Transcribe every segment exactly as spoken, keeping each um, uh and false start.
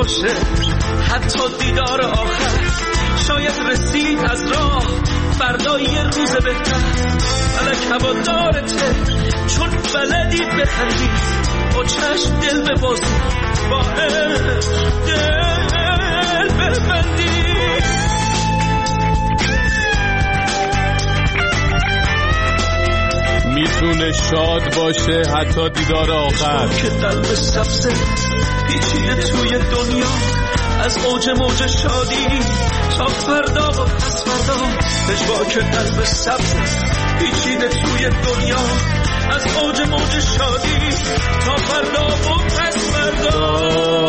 باشه حتی دیدار آخر، شاید رسید از راه فردا یه روز بهتر. فلک هوادارته چون بلدی بخندی، با چشم دل ببازی، با عشق دل ببندی. میتونه شاد باشه حتی دیدار آخر، که قلب سبزه پیچیده توی دنیا، از اوج موج شادی تا فردا و پس فردا. پژواک قلب سبزه پیچیده توی دنیا، از اوج موج شادی تا فردا و پس فردا.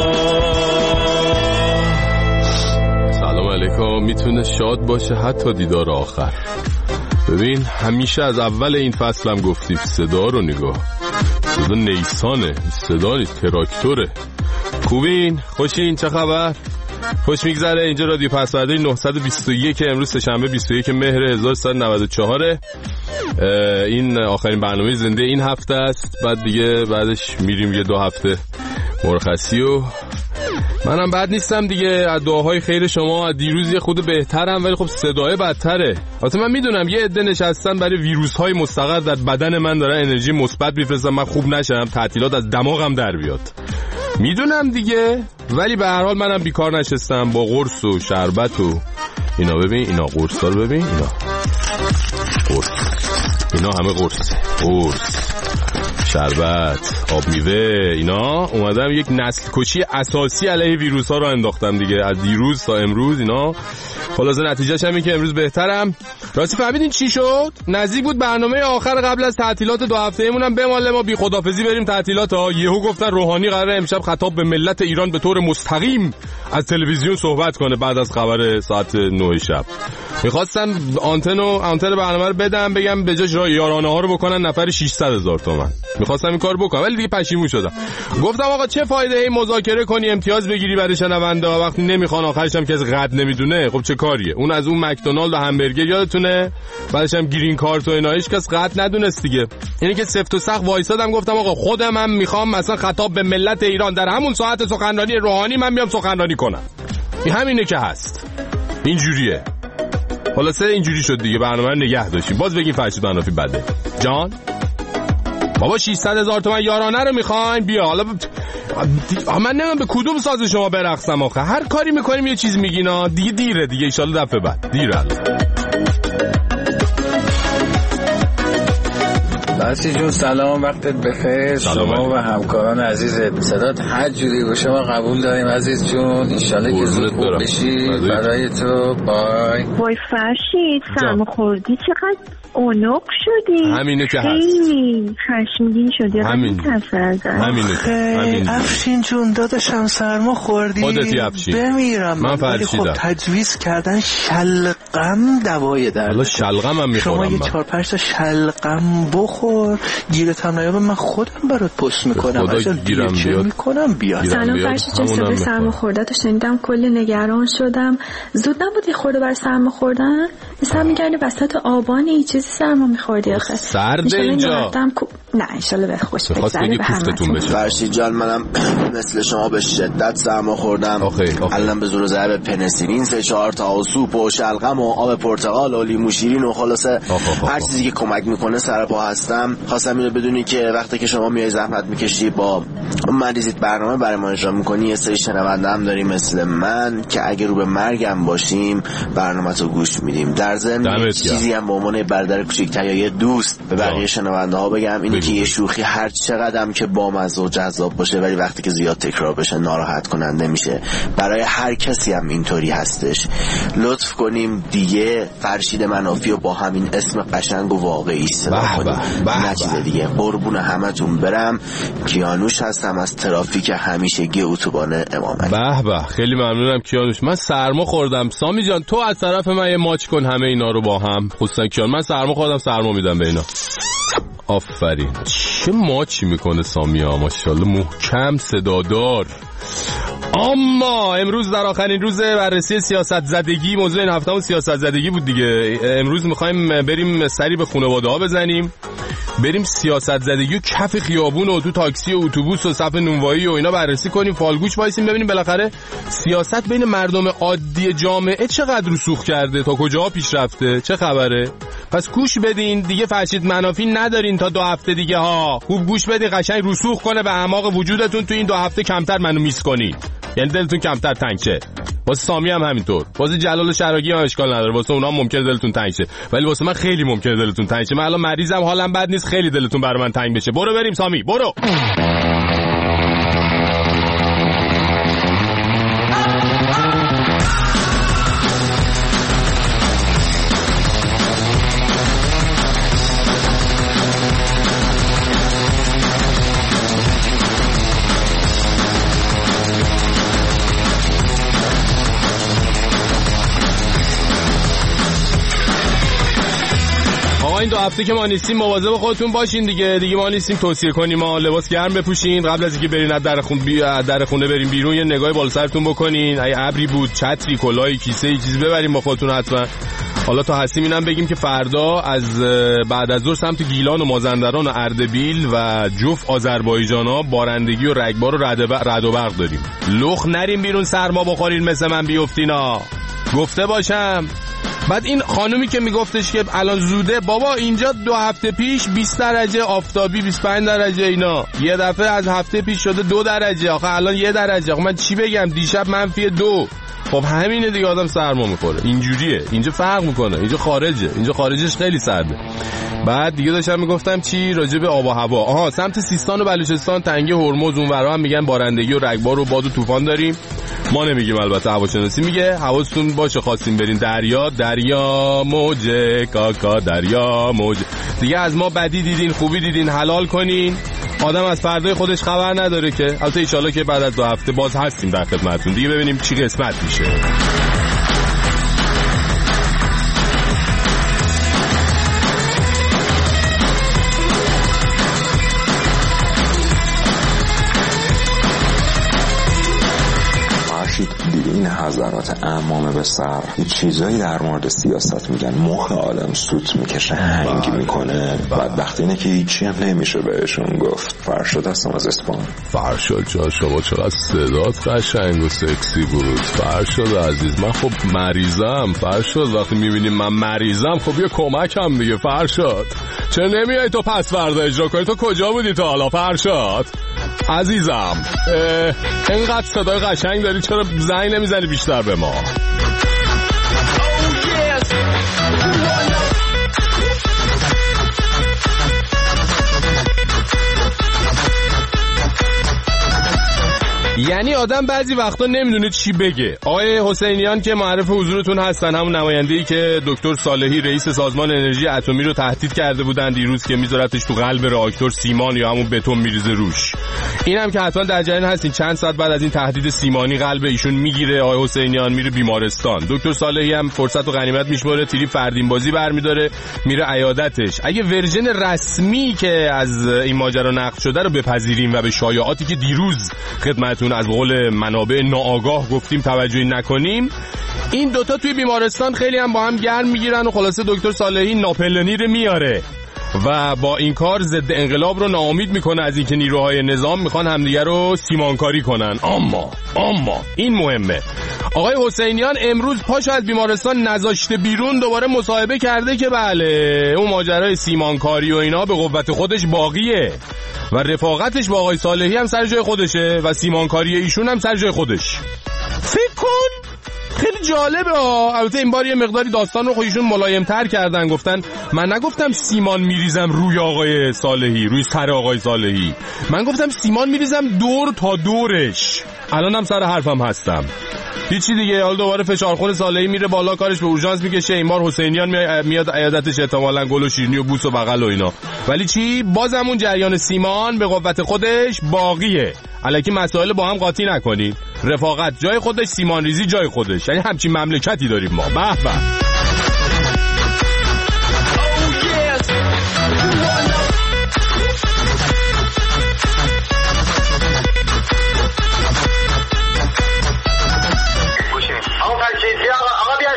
سلام علیکم. میتونه شاد باشه حتی دیدار آخر. ببین همیشه از اول این فصلم گفتیم صدا رو نگاه، صدا نیسانه، صدا نیست، تراکتوره. خوبین؟ خوشین؟ چه خبر؟ خوش میگذره؟ اینجا رادیو پسورده نهصد و بیست و یک، امروز سه‌شنبه بیست و یک مهر هزار و سیصد و نود و چهار. این آخرین برنامه زنده این هفته است. بعد دیگه بعدش میریم یه دو هفته مرخصی و منم بد نیستم دیگه. از دعاهای خیر شما از دیروز یه خود بهترم، ولی خب صدای بدتره. البته من میدونم یه عده نشستن برای ویروس‌های مستقر در بدن من دارن انرژی مثبت میفرستن من خوب نشم، تعطیلات از دماغم در بیاد. میدونم دیگه، ولی به هر حال منم بیکار نشستم با قرص و شربت و اینا. ببین اینا قرصا رو ببین، اینا قرص، اینا همه قرص، قرص، شربت، آب میوه، اینا اومدم یک نسل کشی اساسی علیه ویروس ها رو انداختم دیگه از دیروز تا امروز. اینا خلاصه نتیجهش همین که امروز بهترم. راستی فهمیدین چی شد؟ نزدیک بود برنامه آخر قبل از تعطیلات دو هفته‌مون هم بماله ما بی خدافظی بریم تعطیلات ها. یهو گفتن روحانی قراره امشب خطاب به ملت ایران به طور مستقیم از تلویزیون صحبت کنه بعد از خبر ساعت نه شب. می‌خواستم آنتن و آنتن برنامه رو بدم، بگم به جای یارانه ها رو بکنن نفر ششصد هزار تومان. می‌خواستم این کارو بکنم ولی دیگه پشیمون شدم. گفتم آقا چه فایده ای مذاکره کنی امتیاز بگیری برای شنونده ها وقتی نمیخوان، آخرش هم کسی قد نمیدونه. خب چه کاریه؟ اون از اون مکدونالد و همبرگر یادتونه؟ بعدش هم گرین کارت و اینا هیچ کس قد ندونست دیگه. یعنی که سفت و سخت وایسادم گفتم آقا خودم هم میخوام مثلا خطاب به ملت ایران در همون ساعت سخنرانی روحانی من بیام سخنرانی کنم. این همینه که هست. اینجوریه. خلاصه اینجوری شد دیگه. برنامه رو نگه داشتیم. باز بگین فرشید منافی بده. جان بابا ششصد هزار تومان یارانه رو میخواین بیا. حالا ب... من نمیم به کدوم ساز شما برقصم آخه. هر کاری میکنیم یه چیز میگینا دیگه. دیره دیگه، ایشالله دفعه بعد دیره. باسی جون سلام، وقتت بخیر. شما و همکاران عزیزت صدات هر جوری باشه ما قبول داریم عزیز جون. انشالله که زود خوب بشی. برای تو بای. وای فرشید سرما خوردی چقدر اونق شدی. همینه که هست. خیلی خشمگین شدی. همین همینه همینه. افشین جون داداشم سرما خوردی. خودتی افشین بمیرم من فرشیدم. خب تجویز کردن شلغم دوای درد. حالا شلغم هم میخورم. شما یه چهار پنج تا شلغم بخور گیرت هم نیابه، من خودم برات پست میکنم. خدا گیرم بیاد میکنم بیاد. سلام فرشید جون، صدای سرما خوردتو شنیدم کلی نگران شدم. زود نبود یه خورده برای سرما خوردن؟ مثلا میگردی وسط آبانی این چیزی سرما میخوردی آخه. سرد اینجا کو... نه انشالله به خوش بگذره به همتون. فرشید جان منم مثل شما به شدت سرما خوردم. الان به زور ضرب پنسیلین سه چهار تا و سوپ و شلغم و آب پرتقال و لیمو شیرین و خلاصه هر چیزی که کمک میکنه سر پا هستم. خواستم اینو بدونی که وقتی که شما میای زحمت میکشی با مریضیت برنامه برای ما اجرا میکنی، یه سری شنونده هم داریم مثل من که اگه رو به مرگم باشیم برنامه‌تو گوش میدیم. در ضمن چیزی هم به عنوان برادر کوچیک‌تر یا یه دوست به بقیه شنونده ها بگم اینه که یه شوخی هر چقدرم که بامزه و جذاب باشه ولی وقتی که زیاد تکرار بشه ناراحت کننده میشه. برای هر کسی هم اینطوری هستش. لطف کنیم دیگه فرشید منافی رو با همین اسم قشنگ و واقعی صدا کنیم، نه چیز دیگه. قربون همتون برم. کیانوش هستم از ترافیک همیشگی اتوبان امامعلی. به به خیلی ممنونم کیانوش. من سرما خوردم. سامی جان تو از طرف من یه ماچ کن همه اینا رو با هم. خصوصا کیان من سرما خوردم سرما میدم به اینا. آفرین. چه ماچی میکنه سامی ها ماشاءالله، محکم صدادار. اما امروز در آخرین روز بررسی سیاست زدگی، موضوع این هفتهمون سیاست زدگی بود دیگه. امروز میخوایم بریم سری به خانواده ها بزنیم بریم سیاست زدگی و کف خیابون و تو تاکسی و اتوبوس و صف نونوایی و اینا بررسی کنیم، فالگوش وایسیم ببینیم بالاخره سیاست بین مردم عادی جامعه چقدر رسوخ کرده، تا کجا پیش رفته، چه خبره. پس گوش بدین دیگه، فرشید منافی ندارین تا دو هفته دیگه ها. خوب گوش بدین، قشنگ رسوخ کنه به اعماق وجودتون، تو این دو هفته کمتر منو میس کنی، یعنی دلتون کمتر تنگ شه. واسه سامی هم همینطور، واسه جلال شراگی هم اشکال نداره، واسه اونها ممکنه دلتون تنگ شه، ولی واسه من خیلی ممکنه دلتون تنگ شه. من الان مریضم، حالم بد نیست، خیلی دلتون برای من تنگ بشه. برو بریم سامی، برو. این دو هفته که ما نیستیم مواظب خودتون باشین دیگه. دیگه ما نیستیم توصیه کنیم ما لباس گرم بپوشین، قبل از اینکه برین از در خونه بی... در خونه برین بیرون یه نگاهی بالا سرتون بکنین، اگه ابری بود، چتری، کلاهی، کیسه، چیزی ببرین با خودتون حتما. حالا تا هستیم اینم بگیم که فردا از بعد از ظهر سمت گیلان و مازندران و اردبیل و جوف آذربایجانا بارندگی و رگبار و رد و برق داریم. لخ نریم بیرون سرما بخورین مثل من بیفتینا، گفته باشم. بعد این خانومی که میگفتش که الان زوده، بابا اینجا دو هفته پیش بیست درجه آفتابی، بیست و پنج درجه اینا، یه دفعه از هفته پیش شده دو درجه، آخه الان یه درجه. آخه من چی بگم، دیشب منفی دو. خب همینه دیگه، آدم سرما میخوره، اینجوریه. اینجا فرق میکنه، اینجا خارجه، اینجا خارجش خیلی سرده. بعد دیگه داشتم میگفتم چی راجع به آب و هوا. آها، سمت سیستان و بلوچستان، تنگه هرمز اونورا هم میگن بارندگی و رگبار و باد و طوفان داریم. ما نمیگیم، البته هواشناسی میگه. حواستون باشه خواستین برین دریا، دریا موجه کاکا، دریا موجه. دیگه از ما بدی دیدین، خوبی دیدین، حلال کنین. آدم از فردای خودش خبر نداره که. البته ان شاءالله که بعد از دو هفته باز هستیم در خدمتتون دیگه، ببینیم چی قسمت میشه. این حضرات امامه به سر یه چیزایی در مورد سیاست میگن، مخ آدم سوت میکشه، هنگ میکنه. بدبختی اینه که هیچی هم نمیشه بهشون گفت. فرشاد هستم از اسپان. فرشاد جان شما چقدر صدات قشنگ و سکسی بود فرشاد عزیز. من خب مریضم فرشاد، وقتی میبینیم من مریضم خب یه کمکم دیگه فرشاد. چرا نمیای تو پس فردا اجرا کنی؟ تو کجا بودی تا حالا فرشاد عزیزم؟ اینقدر صدای قشنگ داری، چرا زنگ نمیزنی بیشتر به ما؟ یعنی آدم بعضی وقتا نمیدونه چی بگه. آقای حسینیان که معرف حضورتون هستن، همون نماینده‌ای که دکتر صالحی رئیس سازمان انرژی اتمی رو تهدید کرده بودن دیروز که میذارتش تو قلب راکتور سیمان یا همون بتون میریزه روش. اینم که حتما در جریان هستین چند ساعت بعد از این تهدید سیمانی قلب ایشون میگیره، آقای حسینیان میره بیمارستان. دکتر صالحی هم فرصت و غنیمت میشماره، تیری فردین بازی برمی‌داره میره عیادتش. اگه ورژن رسمی که از این ماجرا نقل شده رو بپذیریم و به شایعاتی که دیروز خدمتتون از قول منابع ناآگاه گفتیم توجهی نکنیم، این دوتا توی بیمارستان خیلی هم با هم گرم میگیرن و خلاصه دکتر صالحی ناپلنی رو میاره و با این کار ضد انقلاب رو ناامید میکنه از اینکه نیروهای نظام میخوان همدیگه رو سیمانکاری کنن. اما اما این مهمه، آقای حسینیان امروز پاش از بیمارستان نذاشته بیرون، دوباره مصاحبه کرده که بله اون ماجرای سیمانکاری و اینا به قوت خودش باقیه و رفاقتش با آقای صالحی هم سر جای خودشه و سیمانکاری ایشون هم سر جای خودش. فکر کن خیلی جالبه ها. البته این بار یه مقداری داستان رو خودشون ملایم‌تر کردن، گفتن من نگفتم سیمان میریزم روی آقای صالحی، روی سر آقای صالحی، من گفتم سیمان میریزم دور تا دورش. الانم سر حرفم هستم. هیچی دیگه. حالا دوباره فشارخون صالحی میره بالا، کارش به اورژانس میکشه. این بار حسینیان میاد عیادتش، احتمالاً گل و شیرینی و بوس و بغل و اینا. ولی چی؟ بازم اون جریان سیمان به قوت خودش باقیه. الکی مسائل با هم قاطی نکنید. رفاقت جای خودش، سیمان ریزی جای خودش. یعنی همچین مملکتی داریم ما. به به.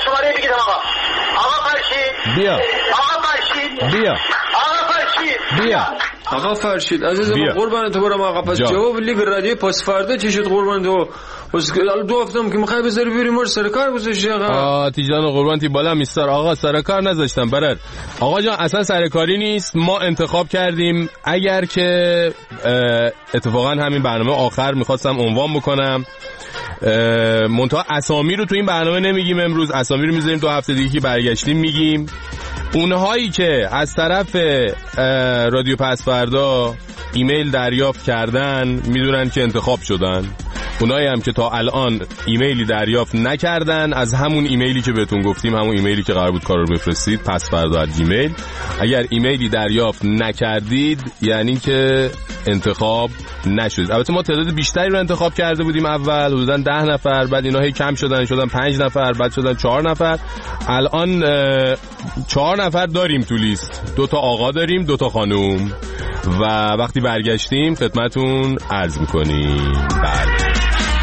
بیا آقا فرشید بیا آقا فرشید بیا بیا آقا فرشید عزیزم قربان تو برم آقا پس جواب لیگ رادیو پس فردا چی شد قربان تو پس دو هفتم که میخوای بذاری بریم ور سر کار گذاشتی آقا آ تیجان قربان تی بالا میستر آقا سر کار نذاشتم برات آقا جان اصلا سر کاری نیست ما انتخاب کردیم اگر که اتفاقا همین برنامه آخر میخواستم عنوان بکنم منتها اسامی رو تو این برنامه نمیگیم امروز اسامی رو میذاریم تو هفته دیگه که برگشتیم میگیم اونهایی که از طرف رادیو پس فردا ایمیل دریافت کردن میدونن که انتخاب شدن اونایی هم که تا الان ایمیلی دریافت نکردن از همون ایمیلی که بهتون گفتیم همون ایمیلی که قرار بود کار رو بفرستید پس فردا ات جیمیل اگر ایمیلی دریافت نکردید یعنی که انتخاب نشد البته ما تعداد بیشتری رو انتخاب کرده بودیم اول حدوداً ده نفر بعد اینا هی کم شدن شدن پنج نفر بعد شدن چهار نفر الان چهار نفر داریم تو لیست دو تا آقا داریم دو تا خانوم و وقتی برگشتیم خدمتون عرض میکنیم بله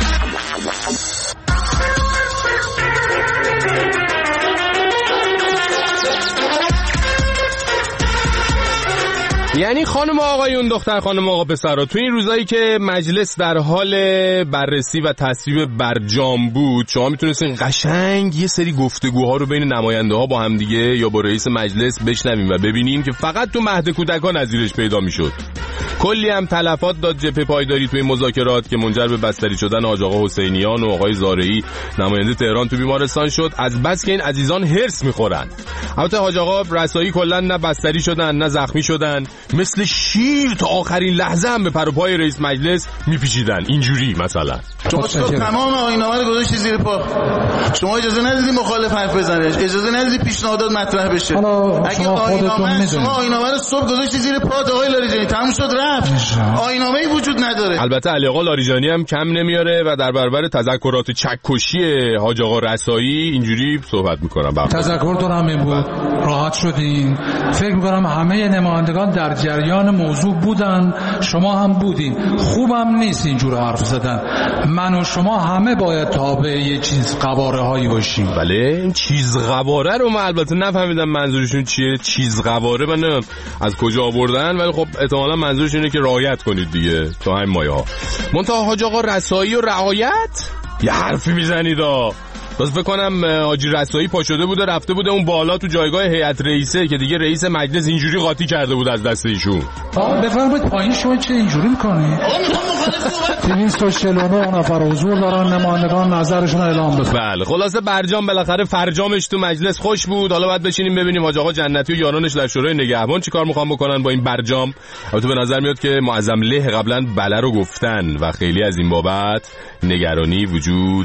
یعنی خانم آقایون دختر خانم آقا پسرا تو این روزایی که مجلس در حال بررسی و تصویب برجام بود شما میتونستین قشنگ یه سری گفتگوها رو بین نماینده ها با هم دیگه یا با رئیس مجلس بشنویم و ببینیم که فقط تو مهد کودکان نظیرش پیدا میشد کلی هم تلفات داد جبهه پایداری توی مذاکرات که منجر به بستری شدن حاج آقا حسینیان و آقای زارعی نماینده تهران تو بیمارستان شد از بس که این عزیزان هرس میخورن البته حاج آقا رسایی کلا نه بستری شدن نه زخمی شدن مثل شیر تا آخرین لحظه هم به پر و پای رئیس مجلس میپیچیدن اینجوری مثلا شما تمام آیین‌نامه رو گذاشتی زیر پا شما اجازه ندیدی مخالف حرف بزنه اجازه ندیدی پیشنهادات مطرح بشه اگه آیین‌نامه شما آیین‌نامه رو صبح گذاشتی زیر پا آقای لاریجانی تموم شد رفت آیین‌نامه‌ای وجود نداره البته علی آقا لاریجانی هم کم نمیاره و در برابر تذکرات چکشی حاج آقا رسایی اینجوری صحبت میکنم تذکر دارم این بود راحت شدین فکر میکنم همه نمایندگان در جریان موضوع بودن شما هم بودین خوبم نیست اینجور حرف زدن من و شما همه باید تابع یه چیز قواره هایی باشیم بله این چیز قواره رو من البته نفهمیدم منظورشون چیه چیز قواره من از کجا آوردن ولی خب احتمالاً منظورشون اینه که رعایت کنید دیگه تا همین مایه ها منتها حاج آقا رسایی و رعایت یه حرفی میزنید ها باز فکر کنم حاجی رسایی پا شده بوده رفته بوده اون بالا تو جایگاه هیئت رئیسه که دیگه رئیس مجلس اینجوری قاطی کرده بود از دست ایشون آقا بفرمایید پایین شما چه اینجوری میکنی آقا میخوام مخالف صحبت دویست و چهل و نه نفر حضور دارن نمایندگان نظرشون اعلام بکنن بله خلاصه برجام بالاخره فرجامش تو مجلس خوش بود حالا بعد بشینیم ببینیم حاج آقا جنتی و یارانش در شورای نگهبان چیکار میخوان بکنن با این برجام البته به نظر میاد که معظم له قبلا بله رو گفتن و خیلی از این بابت نگرانی وجود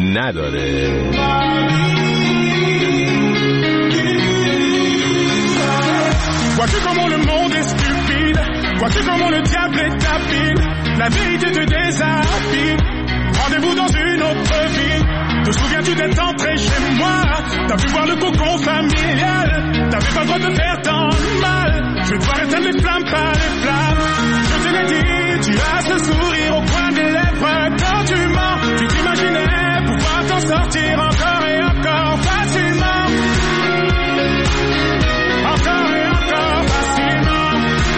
نداره Vois-tu comment le monde est stupide? Vois-tu comment le diable est habile? La vérité te déshabille. Rendez-vous dans une autre vie. Te souviens-tu d'être entré chez moi? T'as pu voir le cocon familial. T'avais pas le droit de faire tant mal. Je vais devoir éteindre les flammes par les flammes. Je te l'ai dit, tu as ce sourire au coin des lèvres. Quand tu mens, tu t'imaginais pouvoir t'en sortir encore et encore facilement. Encore et encore facilement.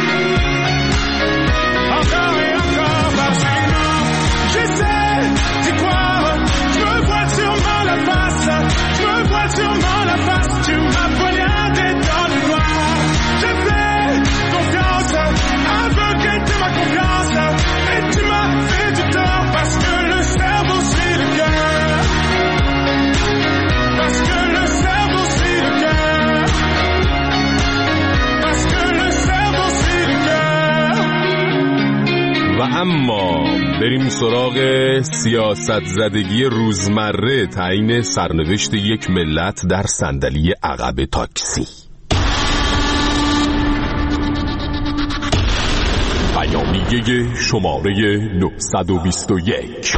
Encore et encore facilement. Je sais, c'est quoi? Je me voile sûrement la face. Je me voile sûrement la face. Tu m'as poignardé dans le noir. Je fais confiance, aveuglé de ma confiance. Et tu m'as fait du tort parce que le cerveau suit le cœur. Parce que le cerveau suit le cœur. Parce que le cerveau suit le cœur. و اما بریم سراغ سیاست زدگی روزمره تعیین سرنوشت یک ملت در صندلی عقب تاکسی. بیانیه شماره نهصد و بیست و یک.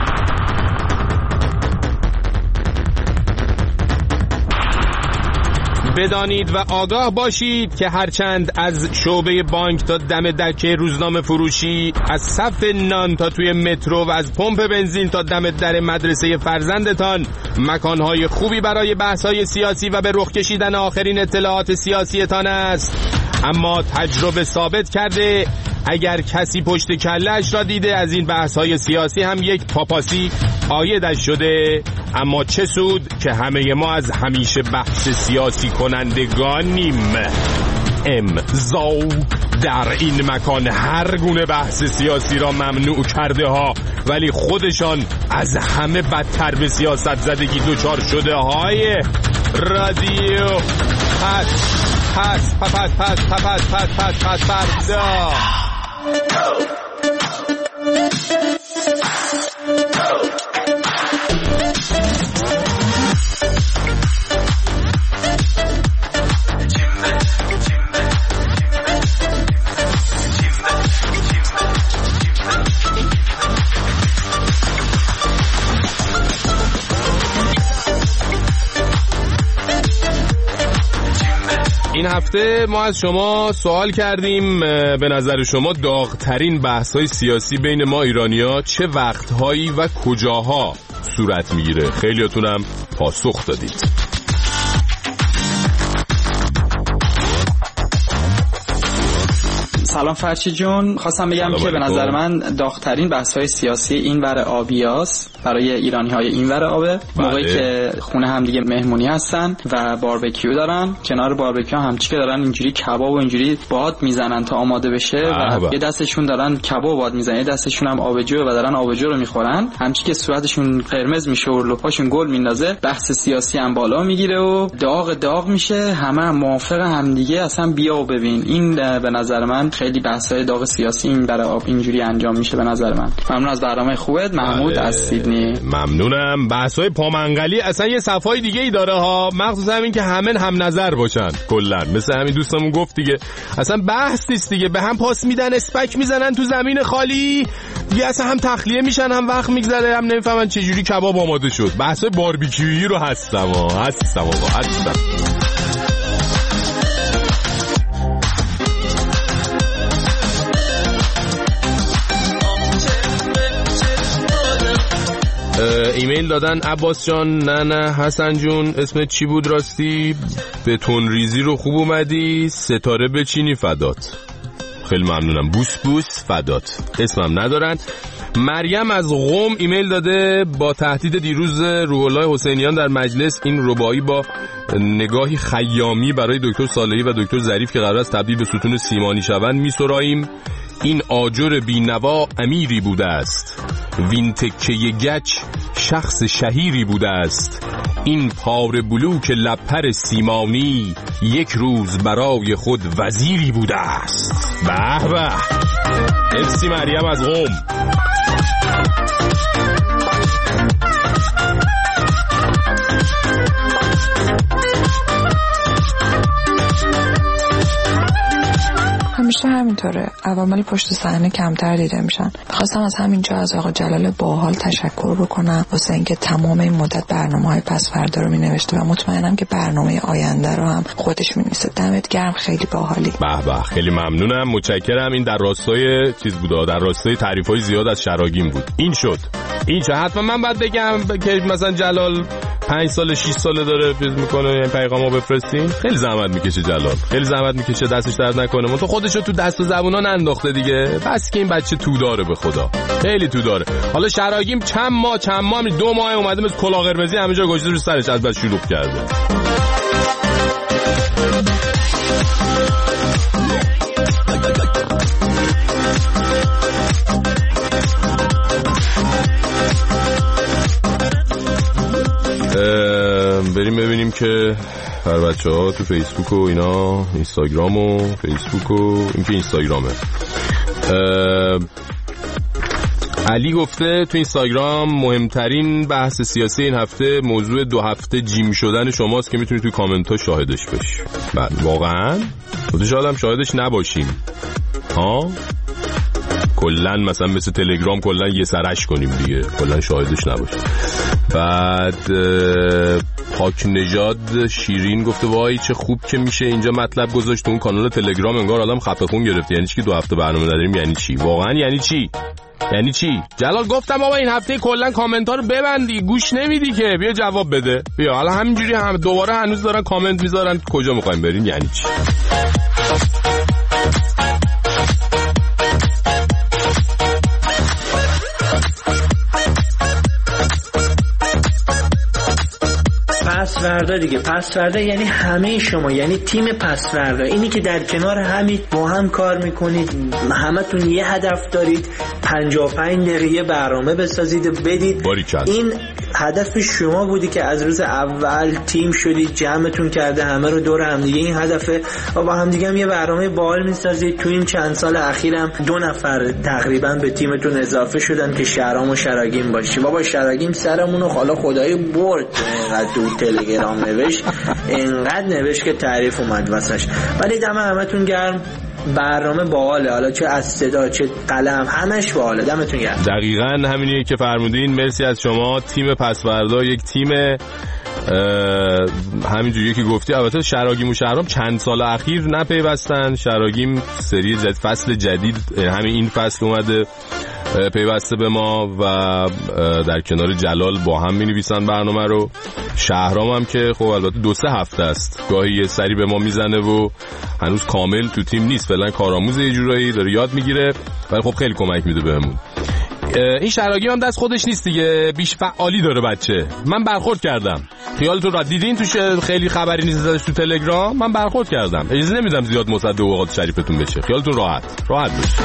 بدانید و آگاه باشید که هرچند از شعبه بانک تا دم دکه روزنامه فروشی، از صف نان تا توی مترو و از پمپ بنزین تا دم در مدرسه فرزندتان مکانهای خوبی برای بحث‌های سیاسی و به رخ کشیدن آخرین اطلاعات سیاسیتان است، اما تجربه ثابت کرده اگر کسی پشت کله‌اش را دیده از این بحث‌های سیاسی هم یک پاپاسی عایدش شده. اما چه سود که همه ما از همیشه بحث سیاسی کنندگانیم. امضا در این مکان هر گونه بحث سیاسی را ممنوع کرده ها، ولی خودشان از همه بدتر به سیاست زدگی دچار شده های رادیو پس پس پس پس پس پس پس پس پس فردا. این هفته ما از شما سوال کردیم به نظر شما داغ‌ترین بحث‌های سیاسی بین ما ایرانی‌ها چه وقت‌هایی و کجاها صورت می‌گیره؟ خیلیاتونم پاسخ دادید. سلام فرشی جون، خواستم بگم که به نظر من داغ‌ترین بحث‌های سیاسی این ور آبیاست برای ایرانی‌های این ور آبه. موقعی که خونه هم دیگه مهمونی هستن و باربیکیو دارن، کنار باربیکیو همچی که دارن اینجوری کباب و اینجوری باد میزنن تا آماده بشه و یه دستشون دارن کباب باد میزنن، یه دستشون هم آبجو و دارن آبجو رو میخورن، همچی که صورتشون قرمز میشه و لپاشون گل میندازه، بحث سیاسی هم بالا میگیره و داغ داغ میشه، همه هم موافق هم دیگه. اصلا بیا و ببین، این به نظر من خیلی بحث‌های داغ سیاسی این برای آب اینجوری انجام میشه به نظر من. ممنون از برنامه خوبت. محمود از سیدنی. ممنونم. بحث‌های پامنگلی اصلا یه صفای دیگه ای داره ها، مخصوصا همین که همه هم نظر باشن کلا، مثل همین دوستمون گفت دیگه، اصلا بحث نیست دیگه، به هم پاس میدن، اسپک میزنن تو زمین خالی دیگه، اصلا هم تخلیه میشن، هم وقت میگذره، هم نمیفهمن چه جوری کباب آماده شد. بحث‌های باربیکیویی رو هستم ها، هستم آقا، هستم. ایمیل دادن عباس جان، نه نه حسن جون، اسم چی بود راستی؟ بتون ریزی رو خوب اومدی، ستاره بچینی فدات. خیلی ممنونم، بوس بوس فدات. اسمم ندارن. مریم از قم ایمیل داده با تهدید دیروز روح الله حسینیان در مجلس این رباعی با نگاهی خیامی برای دکتر صالحی و دکتر ظریف که قرار است تبدیل به ستون سیمانی شوند می‌سراییم. این آجر بینوا امیری بوده است، وین تکه گچ شخص شهیری بوده است. این پاره بلوک لپر سیمانی یک روز برای خود وزیری بوده است. به به، مرسی مریم از قم. همیشه همینطوره، عوامل پشت صحنه کمتر دیده میشن. خواستم از همینجا از آقا جلال باحال تشکر بکنم واسه اینکه تمام این مدت برنامه‌های پس فردا رو مینوشته و مطمئنم که برنامه آینده رو هم خودش مینویسه. دمت گرم، خیلی باحالی. به به، خیلی ممنونم، متشکرم. این در راستای چیز بود، در راستای تعریف‌های زیاد از شراگین بود. این شد این چه حتما من باید بگم که مثلا جلال پنج سال شش ساله داره پیز میکنه این پیغامو بفرستین. خیلی زحمت میکشه جلال، خیلی زحمت میکشه، دستش درد نکنه. من تو خودشو تو دست و زبونا ننداخته دیگه، بس که این بچه تو داره، به خدا خیلی تو داره. حالا شراگیم چند ماه چند ماه دو ماه اومده مثل کلاه قرمزی همه جا گوشت رو سرش از بس شلوغ کرده. بریم ببینیم که هر بچه ها تو فیسبوک و اینا، اینستاگرام و فیسبوک و این که اینستاگرامه. علی گفته تو اینستاگرام مهمترین بحث سیاسی این هفته موضوع دو هفته جیم شدن شماست که میتونید تو کامنت ها شاهدش بشی. بعد واقعا خودش آدم شاهدش نباشیم ها، کلن مثلا مثل تلگرام کلن یه سرش کنیم دیگه، کلن شاهدش نباشیم. بعد پاک نژاد شیرین گفته وای چه خوب که میشه اینجا مطلب گذاشت تو اون کانال تلگرام، انگار آدم خفه خون گرفته. یعنی چی که دو هفته برنامه نداریم؟ یعنی چی واقعا؟ یعنی چی یعنی چی جلال گفتم بابا این هفته کلا کامنت ها رو ببندی، گوش نمیدی که، بیا جواب بده. بیا حالا همینجوری هم دوباره هنوز دارن کامنت میذارن، کجا میخوایم بریم؟ یعنی چی؟ پسوردا دیگه. پسوردا یعنی همه شما، یعنی تیم پسوردا، اینی که در کنار همید با هم کار میکنید، همتون یه هدف دارید، پنجاه و پنج دقیقه برنامه بسازید و بدید. این هدف شما بودی که از روز اول تیم شدید، جمعتون کرده همه رو دور هم دیگه. این هدفه و با هم دیگه هم یه برنامه باحال میسازید. تو این چند سال اخیرم دو نفر تقریبا به تیمتون اضافه شدن که شهرام و شراگیم باشه. بابا شراگیم سرمون رو حالا خدای برد، اینقدر تو تلگرام نوشت، اینقدر نوشت که تعریف اومد واسش. ولی دم همتون گرم، برنامه باحاله، حالا چه از صدا چه قلم همش باحاله. دمتون گرم. دقیقاً همینیه که فرمودین. مرسی از شما. تیم پسوردا یک تیم همینجوری که گفتی. البته شراگیم و شهرام چند سال اخیر نپیوستن. شراگیم سری جدید، فصل جدید همین این فصل اومده پیوسته به ما و در کنار جلال با هم می‌نویسن برنامه رو. شهرام هم که خب البته دو سه هفته است گاهی یه سری به ما میزنه و هنوز کامل تو تیم نیست، فعلا کارآموز یه جورایی داره یاد میگیره، ولی خب خیلی کمک میده بهمون. این شراگیم هم دست خودش نیست دیگه، بیش فعالی داره بچه. من برخورد کردم، خیالتون راحت، دیدین توش خیلی خبری نیست ازش تو تلگرام. من برخورد کردم، اجازه نمیدم زیاد مصدق اوقات شریفتون بشه. خیالتون راحت راحت باشه.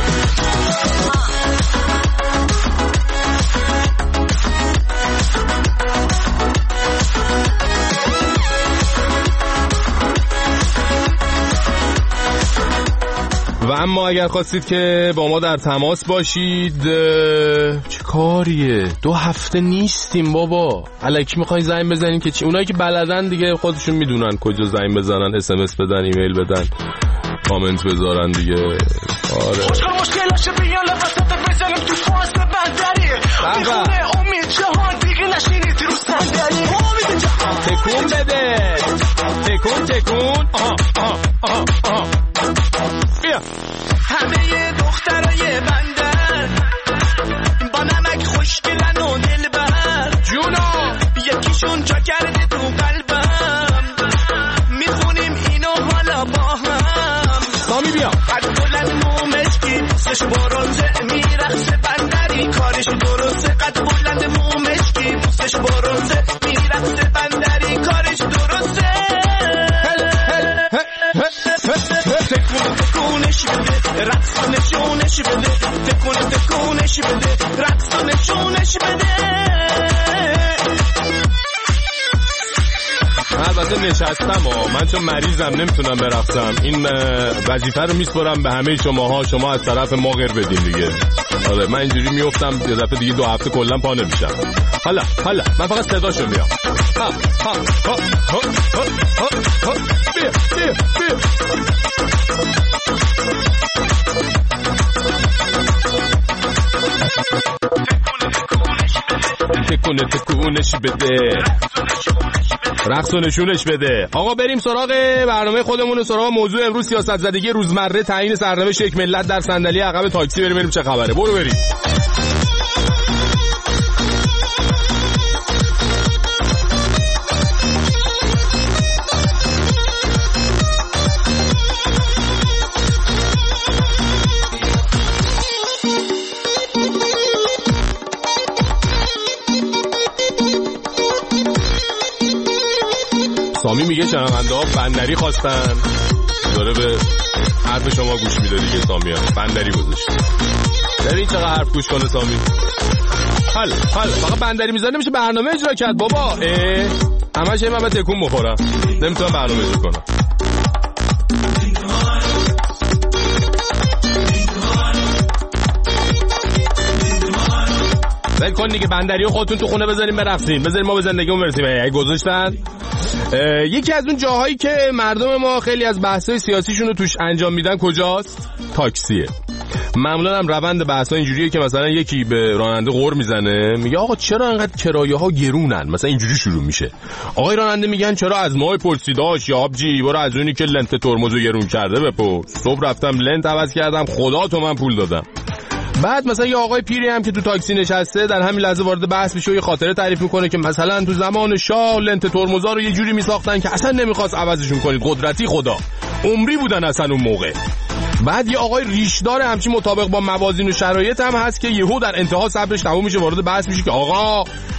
و اما اگر خواستید که با ما در تماس باشید، چه کاریه؟ دو هفته نیستیم بابا، الکی میخواین زنگ بزنین که چی؟ اونایی که بلدن دیگه خودشون میدونن کجا زنگ بزنن، اس ام اس بدن، ایمیل بدن، کامنت بذارن دیگه. آره مشکلاشو بیان لباسات بزنیم تو فاز بندری میخونه امید جهان دیگه نشینید رو صندلی. تکون بده، تکون تکون، آها آها آها آها. بیا همه دخترای بندر با نمک خوشگلن و دلبر جونا، یکیشون جا کرده تو قلبم، میخونیم اینو حالا با هم. سامی بیا قد بلند مومشکی پوستش برونزه، میرخصه بندری کارش درسته. قد بلند مومشکی پوستش برونزه، میرخصه بندری کارش درسته. تکونش بده، رقص نشونش بده، تکون تکونش بده، رقص نشونش بده. البته نشستم ها، من چون مریضم نمیتونم برقصم. این وظیفه رو میسپارم به همه شماها، شما از طرف ما غیر بدین دیگه. آره من اینجوری میافتم یه دفعه دیگه دو هفته کلا پا نمیشم. حالا حالا من فقط صداشو میام. ها ها ها ها ها ها بیا بیا بیا. تکونه تکونش بده، رقص و نشونش بده. آقا بریم سراغ برنامه خودمون، سراغ موضوع امروز سیاست زدگی روزمره، تعیین سرنوشت یک ملت در صندلی عقب تاکسی. بریم بریم چه خبره. برو بریم. سامی میگه شنونده ها بندری خواستن، داره به حرف شما گوش میده دیگه. سامی ها بندری گذاشت. ببین چقدر حرف گوش کنه سامی. حل حل فقط بندری میذاره نمیشه برنامه اجرا کرد بابا. اه همش این من تکون بخورم نمیتونم برنامه اجرا کنم. ول کن دیگه، بندری خودتون تو خونه بذاریم برقصین، بذاریم ما به زندگیمون برسیم. ای گذاشتن. یکی از اون جاهایی که مردم ما خیلی از بحث‌های سیاسیشون رو توش انجام میدن کجاست؟ تاکسیه. معمولا هم روند بحث‌ها اینجوریه که مثلا یکی به راننده غر میزنه، میگه آقا چرا انقدر کرایه‌ها گرونن؟ مثلا اینجوری شروع میشه. آقای راننده میگن چرا از ماه پرسیداش یا آبجی، برو از اونی که لنت ترمزو گرون کرده بپرس. صبح رفتم لنت عوض کردم، خدا تو من پول دادم. بعد مثلا یه آقای پیری هم که تو تاکسی نشسته در همین لحظه وارد بحث میشه و یه خاطره تعریف میکنه که مثلا تو زمان شاه لنت ترمزا رو یه جوری میساختن که اصلا نمیخواست عوضشون کنید، قدرتی خدا عمری بودن اصلا اون موقع. بعد یه آقای ریشدار همچین مطابق با موازین و شرایط هم هست که یهو در انتها صبرش تموم میشه، وارد بحث میشه که آقا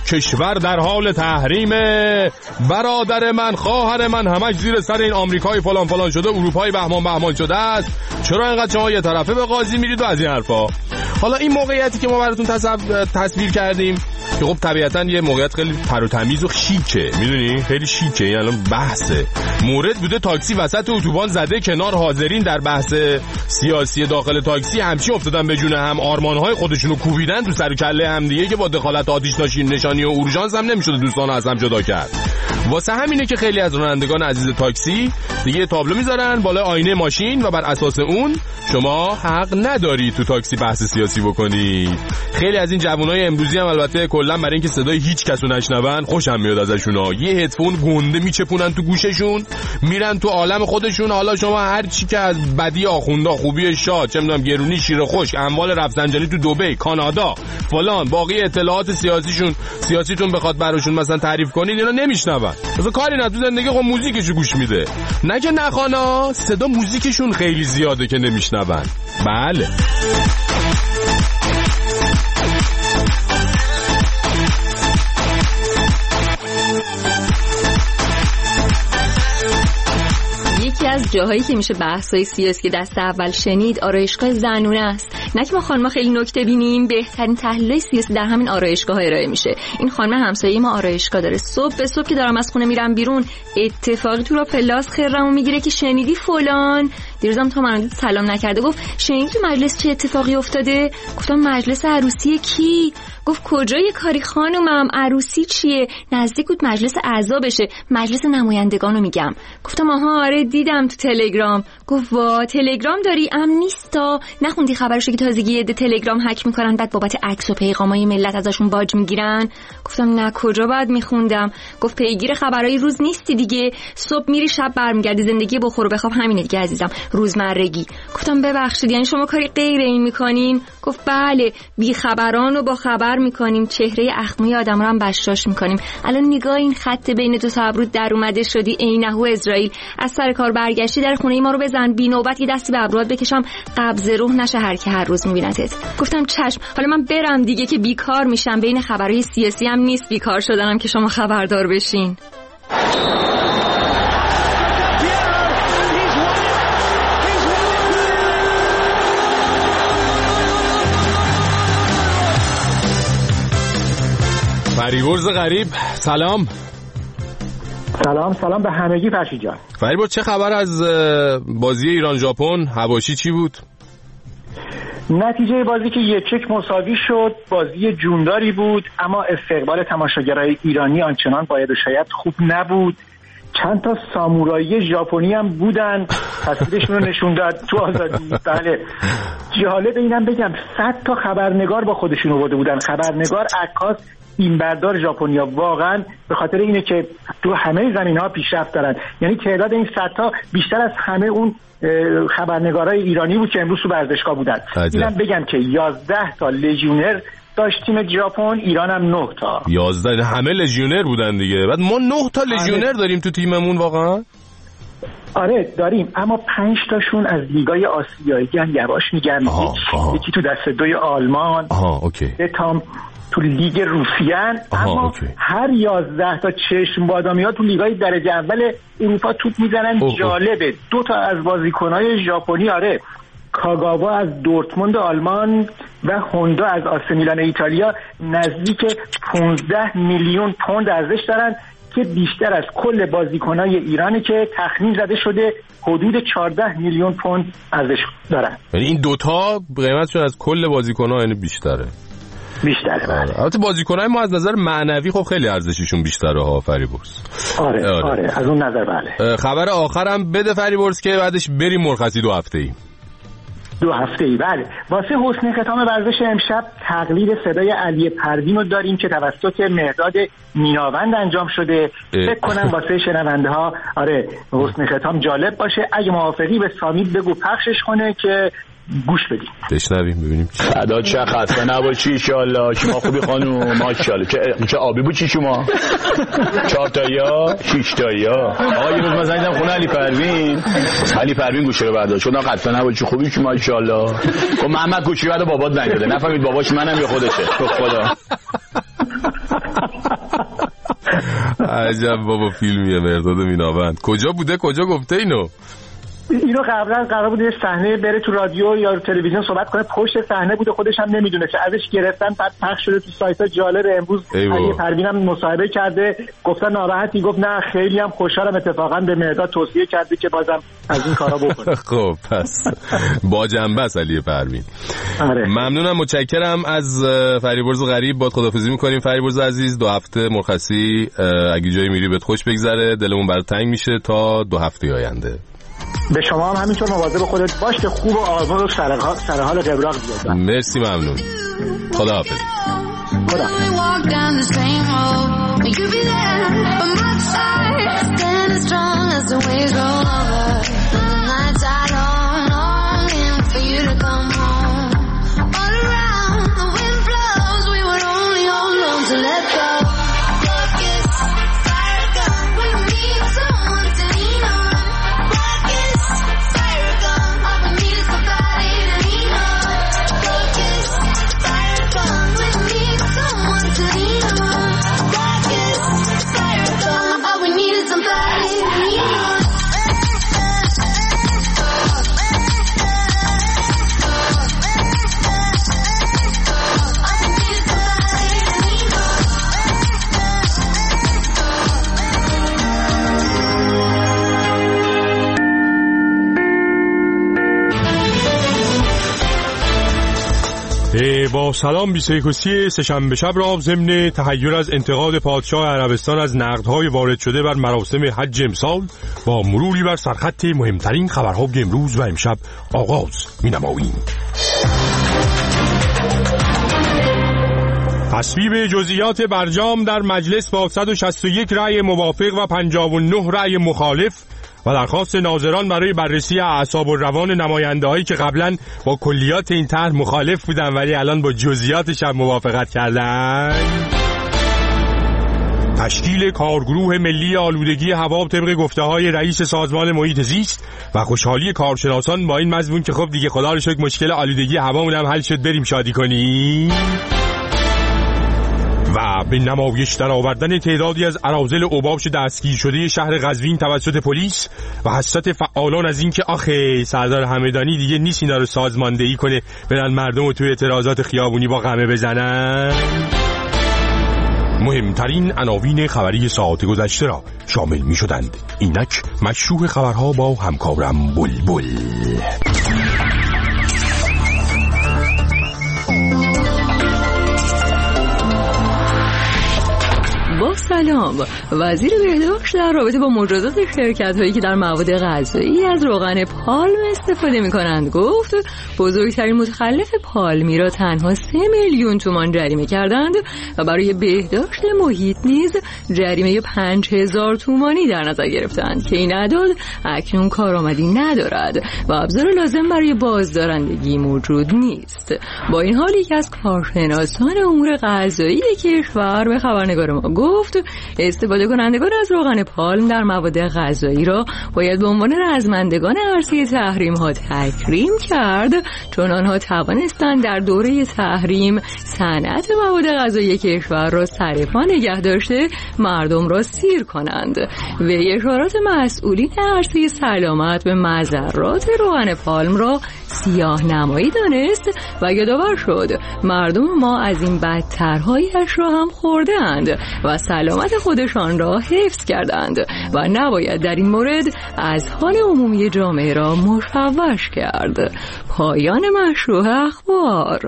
کشور در حال تحریمه، برادر من خواهر من همش زیر سر این آمریکای فلان فلان شده، اروپای بهمان بهمان شده است، چرا اینقدر شما یه طرفه به قاضی میرید و از این حرفا. حالا این موقعیتی که ما براتون تصویر کردیم که خب طبیعتاً یه موقعیت خیلی تر و تمیز و شیکه، میدونی خیلی شیکه، یعنی الان بحثه مورد بوده تاکسی وسط اتوبان زده کنار، حاضرین در بحث سیاسی داخل تاکسی همچین افتادن به جون هم، آرمانهای خودشونو کوبیدن تو سر کله هم دیگه که با دخالت آتش نشانی و اورژانس هم نمیشده دوستان از هم جدا کرد. واسه همینه که خیلی از رانندگان عزیز تاکسی دیگه تابلو میذارن بالای آینه ماشین و بر اساس اون شما حق نداری تو تاکسی بحث سیاسی بکنی. خیلی از این جوانای امروزی هم البته کلا برای اینکه صدای هیچ کسو نشنون خوشم میاد ازشونا، یه هدفون گنده میچپونن تو گوششون میرن تو عالم خودشون. حالا شما هر چی که از بدی آخوندا، خوبی شاه، چه میدونم گرونی شیر خشک، اموال رفسنجانی تو دبی، کانادا، فلان، باقی اطلاعات سیاسیشون سیاسیتون بخواد براشون مثلا تعریف کنید اینا نمیشنون. مثلا کاری نه تو زندگی خب موزیکشو گوش میده، نه که نخوانا صدا موزیکشون خیلی زیاده که نمیشنون. بله یکی از جاهایی که میشه بحث‌های سیاسی که دست اول شنید آرایشگاه زنونه است. نه که ما خانم‌ها خیلی نکته بینیم، بهترین تحلیل سیاسی در همین آرایشگاه ارائه میشه. این خانم همسایه ما آرایشگاه داره، صبح به صبح که دارم از خونه میرم بیرون اتفاقی تو را پلاس خیرمو میگیره که شنیدی فلان. دیروزم تا من سلام نکرده گفت شنیدی تو مجلس چه اتفاقی افتاده؟ گفتم مجلس عروسی کی؟ گفت کجای کاری خانومم، عروسی چیه؟ نزدیک بود مجلس اعضا بشه، مجلس نمایندگانو میگم. گفتم آها آره دیدم تو تلگرام. گفت وا تلگرام داری؟ ام نیستا، نخوندی خبرشو که تازگی یه تلگرام هک میکنن بعد بابت عکس و پیغامای ملت ازشون باج میگیرن؟ گفتم نه کجا بعد میخوندم. گفت پیگیر خبرای روز نیستی دیگه، صبح میری شب برمیگردی، زندگی بخور و بخواب همینه دیگه عزیزم، روزمرگی. گفتم ببخشید یعنی شما کاری غیر این میکنین؟ گفت بله، بی خبران رو با خبر میکنیم، چهره اخمی آدم رو هم بشاش میکنیم. الان نگاه این خط بین دو تا ابرو در اومده شدی عینهو اسرائیل، از سر کار برگشتی در خونه ما رو بزن بی نوبت یه دستی به ابروات بکشم قبض روح نشه هر کی هر روز میبینتت. گفتم چشم، حالا من برم دیگه که بیکار میشم، بین خبرهای سیاسی هم نیست بیکار شدنم که شما خبردار بشین. فریبرز غریب سلام. سلام سلام به همگی فرشید جان. فریبرز چه خبر از بازی ایران ژاپن؟ حواشی چی بود؟ نتیجه بازی که یک یک مساوی شد، بازی جونداری بود، اما استقبال تماشاگرای ایرانی آنچنان باید و شاید خوب نبود. چند تا سامورایی ژاپنی هم بودن، تصویرشون رو نشون داد تو آزادی. بله جالب اینم بگم صد تا خبرنگار با خودشون آورده بودن، خبرنگار، عکاس، این بردار ژاپنیا. واقعا به خاطر اینه که تو همه زمینه‌ها پیشرفت دارن، یعنی تعداد این صد تا بیشتر از همه اون خبرنگارای ایرانی بود که امروز تو ورزشگاه بودن. اینم بگم که یازده تا لژیونر داشت تیم ژاپن، ایران هم نه تا. یازده همه لژیونر بودن دیگه. بعد ما نه تا لژیونر داریم تو تیممون واقعا. آره داریم، اما پنج تاشون از لیگای آسیایی ان، یواش میگن. یکی تو دسته دوی آلمان، آها اوکی. تا تو لیگ روسیه، اما اوکی. هر یازده تا چشم بادامی ها تو لیگای درجه اول اروپا توپ میزنن. اوه جالبه دو تا از بازیکنای ژاپنی، آره کاگاوا از دورتموند آلمان و هوندا از آسه میلان ایتالیا، نزدیک پانزده میلیون پوند ارزش دارن که بیشتر از کل بازیکنای ایرانی که تخمین زده شده حدود چهارده میلیون پوند ارزش دارن. یعنی این دوتا قیمتشون از کل بازیکن‌ها یعنی بیشتره. بیشتره بله. البته بازیکنای ما از نظر معنوی خب خیلی ارزششون بیشتره ها فریبرز. آره, آره آره از اون نظر بله. خبر آخرم بده فریبرز که بعدش بریم مرخصی دو هفته‌ای. دو هفته‌ای بله. واسه حسن ختام ورزش امشب تقلید صدای علی پروین رو داریم که توسط مهداد میناوند انجام شده. فکر کنم واسه شنونده ها آره حسن ختام جالب باشه. اگه موافقی به سامید بگو پخشش کنه که گوش بدیم بشنویم ببینیم. صدا چه خسته نباشی ان شاء الله. شما خوبی خانم؟ ماشاءالله. چه چه آبی بود چی شما؟ چهار تایا، شش تایا. آقا یه روز مثلا دیدم خونه علی پروین. علی پروین گوشه رو برداشت. شما خسته نباشی خوبی شما ان شاء الله. خب محمد گوشی بعد بابات نگیره. نفهمید باباش منم یا خودشه. تو خدا. عجب بابا فیلمیه مرداد میناوند. کجا بوده کجا گفته اینو؟ اینو قبلا قرار بود یه صحنه بره تو رادیو یا تلویزیون صحبت کنه، پشت صحنه بوده خودش هم نمیدونه که ازش گرفتن بعد پخش شده تو سایت‌ها. جالب امروز علی پروین هم مصاحبه کرده گفتن ناراحتی، گفت نه خیلی هم خوشحالم اتفاقا به مرداد توصیه کرده که بازم از این کارا بکنه. خب پس با جنبه است علی پروین. آره. ممنونم متشکرم از فریبرز غریب. با خدافظی می‌کنیم فریبرز عزیز. دو هفته مرخصی اگه جایی میری بهت خوش بگذره، دلمون برات تنگ میشه تا دو هفته آینده. به شما هم همینطور مواظب خودت باش که خوب و آروم رو سر حال قبراق بیاد. مرسی ممنون. خداحافظ. خدا. با سلام بیست و یک سه‌شنبه شب را ضمن تحیر از انتقاد پادشاه عربستان از نقدهای وارد شده بر مراسم حج امسال با مروری بر سرخط مهمترین خبرها امروز و امشب آغاز می‌نماییم. تصویب جزئیات برجام در مجلس با صد و شصت و یک رأی موافق و پنجاه و نه رأی مخالف و درخواست ناظران برای بررسی اعصاب و روان نماینده‌هایی که قبلا با کلیات این طرح مخالف بودن ولی الان با جزئیاتش هم موافقت کردن. تشکیل کارگروه ملی آلودگی هوا طبق گفته‌های رئیس سازمان محیط زیست و خوشحالی کارشناسان با این مضمون که خب دیگه خدا رو شکر مشکل آلودگی هوامون هم حل شد، بریم شادی کنیم. و به نمایش در آوردن تعدادی از اراذل اوباش دستگیر شده شهر قزوین توسط پلیس و حسرت فعالان از این که آخه سردار همدانی دیگه نیست اینا رو سازماندهی کنه برن مردم رو توی اعتراضات خیابونی با قمه بزنن. مهمترین عناوین خبری ساعت گذشته را شامل می شدند. اینک مشروع خبرها با همکارم بلبل. با سلام. وزیر بهداشت در رابطه با مجازات شرکت هایی که در مواد غذایی از روغن پالم استفاده می کنند گفت بزرگترین متخلف پالمی را تنها سه میلیون تومان جریمه کردند و برای بهداشت محیط نیز جریمه پنج هزار تومانی در نظر گرفتند که این اعداد اکنون کارآمدی ندارد و ابزار لازم برای بازدارندگی موجود نیست. با این حال یکی از کارشناسان امور غذایی کشور به خبرنگار ما گفت استفاده کنندگان از روغن پالم در مواد غذایی را باید به عنوان رزمندگان عرصه تحریم ها تکریم کرد، چون آنها توانستند در دوره تحریم صنعت مواد غذایی کشور را سرپا نگه داشته مردم را سیر کنند. و اشارات مسئولین عرصه سلامت به مضرات روغن پالم را سیاه نمایی دانست و یادآور شد مردم ما از این بدترهایش را هم خوردند و سلامت خودشان را حفظ کردند و نباید در این مورد از حال عمومی جامعه را مشوش کرد. پایان مشروع اخبار.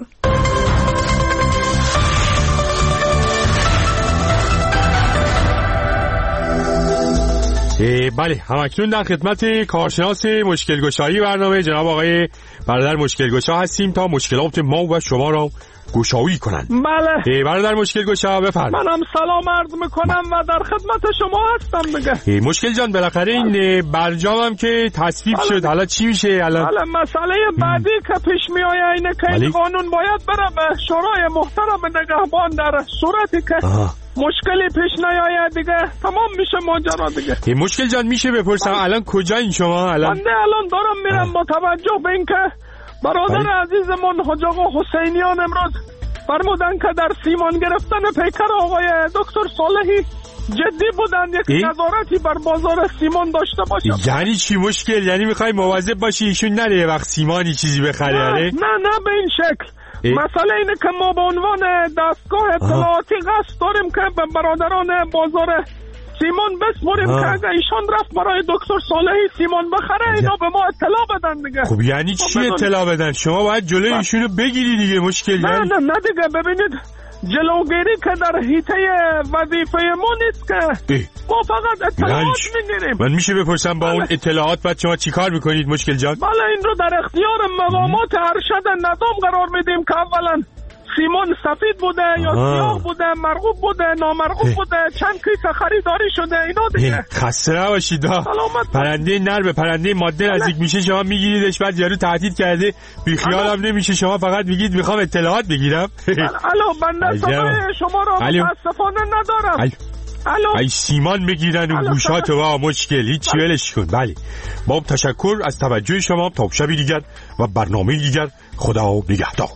بله، همکنون در خدمت کارشناس مشکل گشایی برنامه جناب آقای برادر مشکل گشا هستیم تا مشکلات ما و شما را گشایی کنند. بله برادر مشکل گشا بفرمایید. منم سلام عرض میکنم و در خدمت شما هستم دیگه. مشکل جان بالاخره این برجام هم که تصویب شد، حالا چی میشه الان؟ بله، مسئله بعدی که پیش میآید اینه که این قانون باید بره به شورای محترم نگهبان. در صورتی که آه. مشکلی پیش نیاید دیگه تمام میشه ماجرا دیگه. این مشکل جان میشه بپرسم الان کجا این شما الان؟ من الان دارم میرم با توجه به اینکه برادر عزیزمون حاج آقا حسینیان امروز فرمودن که در سیمان گرفتن پیکر آقای دکتر صالحی جدی بودن یک نظارتی بر بازار سیمان داشته باشم. یعنی چی مشکل؟ یعنی میخوای مواظب باشی ایشون نره یه وقت سیمانی چیزی بخره؟ نه نه نه به این شکل. مسئله اینه که ما به عنوان دستگاه اطلاعاتی قصد داریم که به برادران بازار سیمان بسپریم که اگه ایشان رفت برای دکتر صالحی سیمان بخره اینا به ما اطلاع بدن دیگه. خب یعنی چی اطلاع بدن؟ شما باید جلوی ایشونو بگیری دیگه. مشکل نه نه نه دیگه ببینید جلوگیری که در حیطه وظیفه ما نیست که ما فقط اطلاعات میگیریم. من میشه بپرسم با اون اطلاعات بعد شما چی کار میکنید مشکل جان؟ بله این رو در اختیار مقامات ارشد نظام قرار میدیم که اولا سیمان سفید بوده یا سیاه بوده، مرغوب بوده، نامرغوب بوده، چند کیسه خریداری شده اینا دیگه. خسته نباشید. پرنده نر به پرنده ماده نزدیک میشه شما میگیریدش بعد یارو تهدید کرده بیخیالم نمیشه شما فقط میگید میخوام اطلاعات بگیرم. الو بنده صدای شما رو متاسفانه ندارم. الو ای سیمان بگیرن اون گوشاتو و مشکل هیچ ولش کن. بله با تشکر از توجه شما. تا شبی دیگر و برنامه دیگر خدا نگهدار.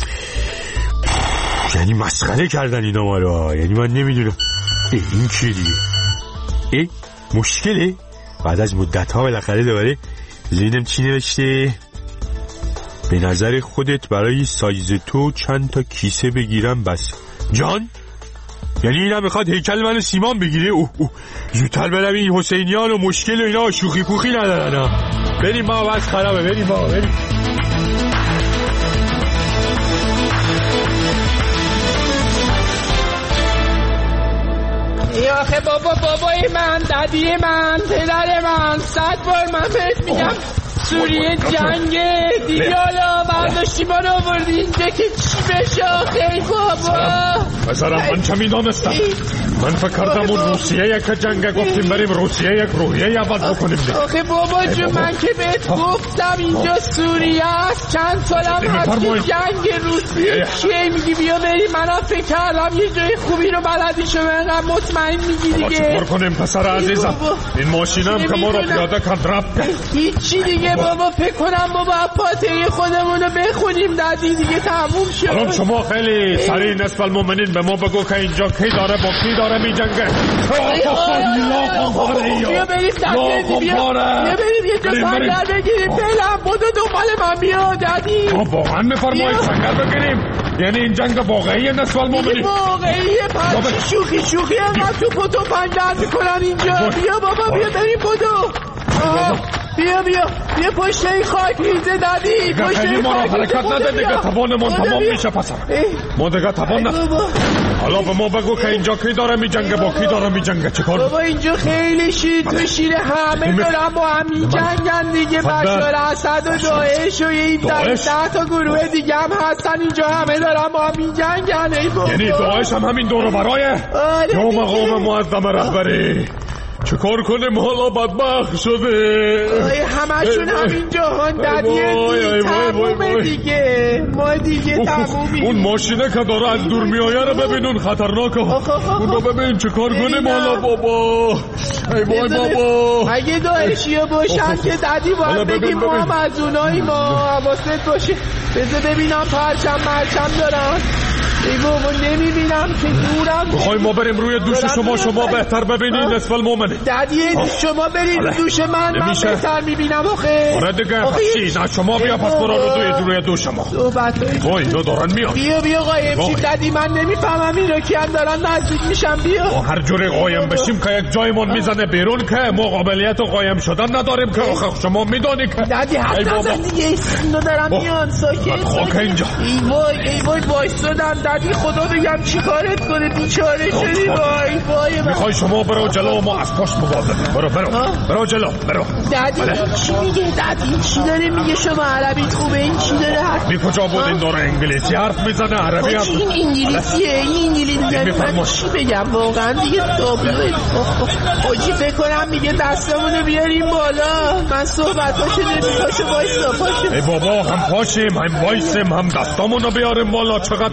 یعنی مسخره کردن اینا ما رو. یعنی من نمیدونم این چی دیگه. ای مشکله بعد از مدت ها بالاخره دوباره ببینم چی نوشته. به نظر خودت برای سایز تو چند تا کیسه بگیرم بس. جان یعنی اینا میخواد هیکل منو سیمان بگیره؟ اوه اوه زودتر برم این حسینیان و مشکل و اینا شوخی پوخی ندارن. بریم ما بس خرابه. بریم ما بریم. یا آخه بابا بابای من ددی من پدر من صد بار من بهت میگم سوریه جنگه دیگه حالا برداشتی ما رو آوردی اینجا که چی بشه آخه بابا. بذارم من چه میدانستم. من فکر کردم اون روسیه یک جنگه گفتیم بریم روسیه یک روحیه عوض بکنیم دیگه. آخه بابا جو من که بهت گفتم اینجا سوریه است چند سالم هست که جنگ روسیه چیه میگی بیا بریم. منم فکر کردم یه جای خوبی رو بلدی شما انقدر مطمئن میگی دیگه. چی کار کنیم پسر عزیزم؟ این ماشینم که ما رو پیاده کند رفت. هیچی دیگه بابا فکر کنم بابا پاتهی خودمونو بخونیم دادی دیگه تموم شد. الان شما خیلی سریع نصف المؤمنین به ما بگو که اینجا کی داره با کی داره می جنگه. بیا بریم دادی بیا بریم یه جا سنگر بگیریم. فعلا بودو دنبال من بیا دادی. واقعا میفرمایید سنگر بگیریم؟ یعنی این جنگ واقعی نصف المؤمنین؟ واقعیه پس شوخی شوخی انقدر تو پتو پنجر میکنن اینجا. بیا بابا بیا بریم بودو. بیا بیا بیا پشت این خاک ریزه دادی. پشت این خاک حرکت نده دیگه. توانمون تمام میشه پسر. ما دیگه توان نه. حالا به ما بگو که اینجا کی داره می جنگه با کی داره می جنگه چیکار؟ بابا اینجا خیلی شیر تو شیر همه دارن با هم می جنگن دیگه. بشار اسد و داعش و این ده تا گروه دیگه هم هستن اینجا همه دارن با هم می جنگن. یعنی داعش هم همین دور و برایه؟ یا مقام معظم رهبری چه کار کنیم حالا بدبخت شده. آی همشون همین جهان ددیه تمومه دیگه. ما دیگه تمومیم. اون ماشینه که داره از دور میایه رو ببین اون خطرناکه. اون رو ببین چه کار کنیم حالا بابا. ای وای بابا اگه داعشیه باشن که ددی باید بگیم ما هم از اونایی ما حواست باشه. بذار ببینم پرچم مرچم دارن. ای بابا نمیبینم که دورم. بخوای ما بریم روی دوش شما شما بهتر ببینید نصف المؤمنین. ددی شما برید دوش من من بهتر میبینم آخه. آره دیگه پس نه شما بیا پس برو رو روی دوش شما. وای دو دارن میان. بیا بیا قایم شید ددی من نمیفهمم این رو که هم دارن نزدیک میشم. بیا با هر جوری قایم بشیم که یک جایمون میزنه بیرون که ما قابلیت و قایم شدن نداریم که آخه شما میدونی که ددی حتی نزن دیگه اینو دارن میان ساکت. خاک اینجا. ای وای ای وای وایسادن ددی خدا بگم چی کارت کنه بیچاره شدی. وای وای میخوای شما برو جلو ما از پشت مواظب. برو برو برو جلو برو. ددی چی میگه ددی چی داره میگه شما عربیت خوبه این چی داره حرف می کجا بود این داره انگلیسی حرف میزنه عربی حرف. این انگلیسیه این انگلیسی من چی بگم واقعا دیگه تابلوه. آجی فکر کنم میگه دستمونو بیاریم بالا. من صحبتاشو نمیپاشو وایسا پاشو. ای بابا هم پاشیم هم وایسیم هم دستمونو بیاریم بالا. چقدر کارهای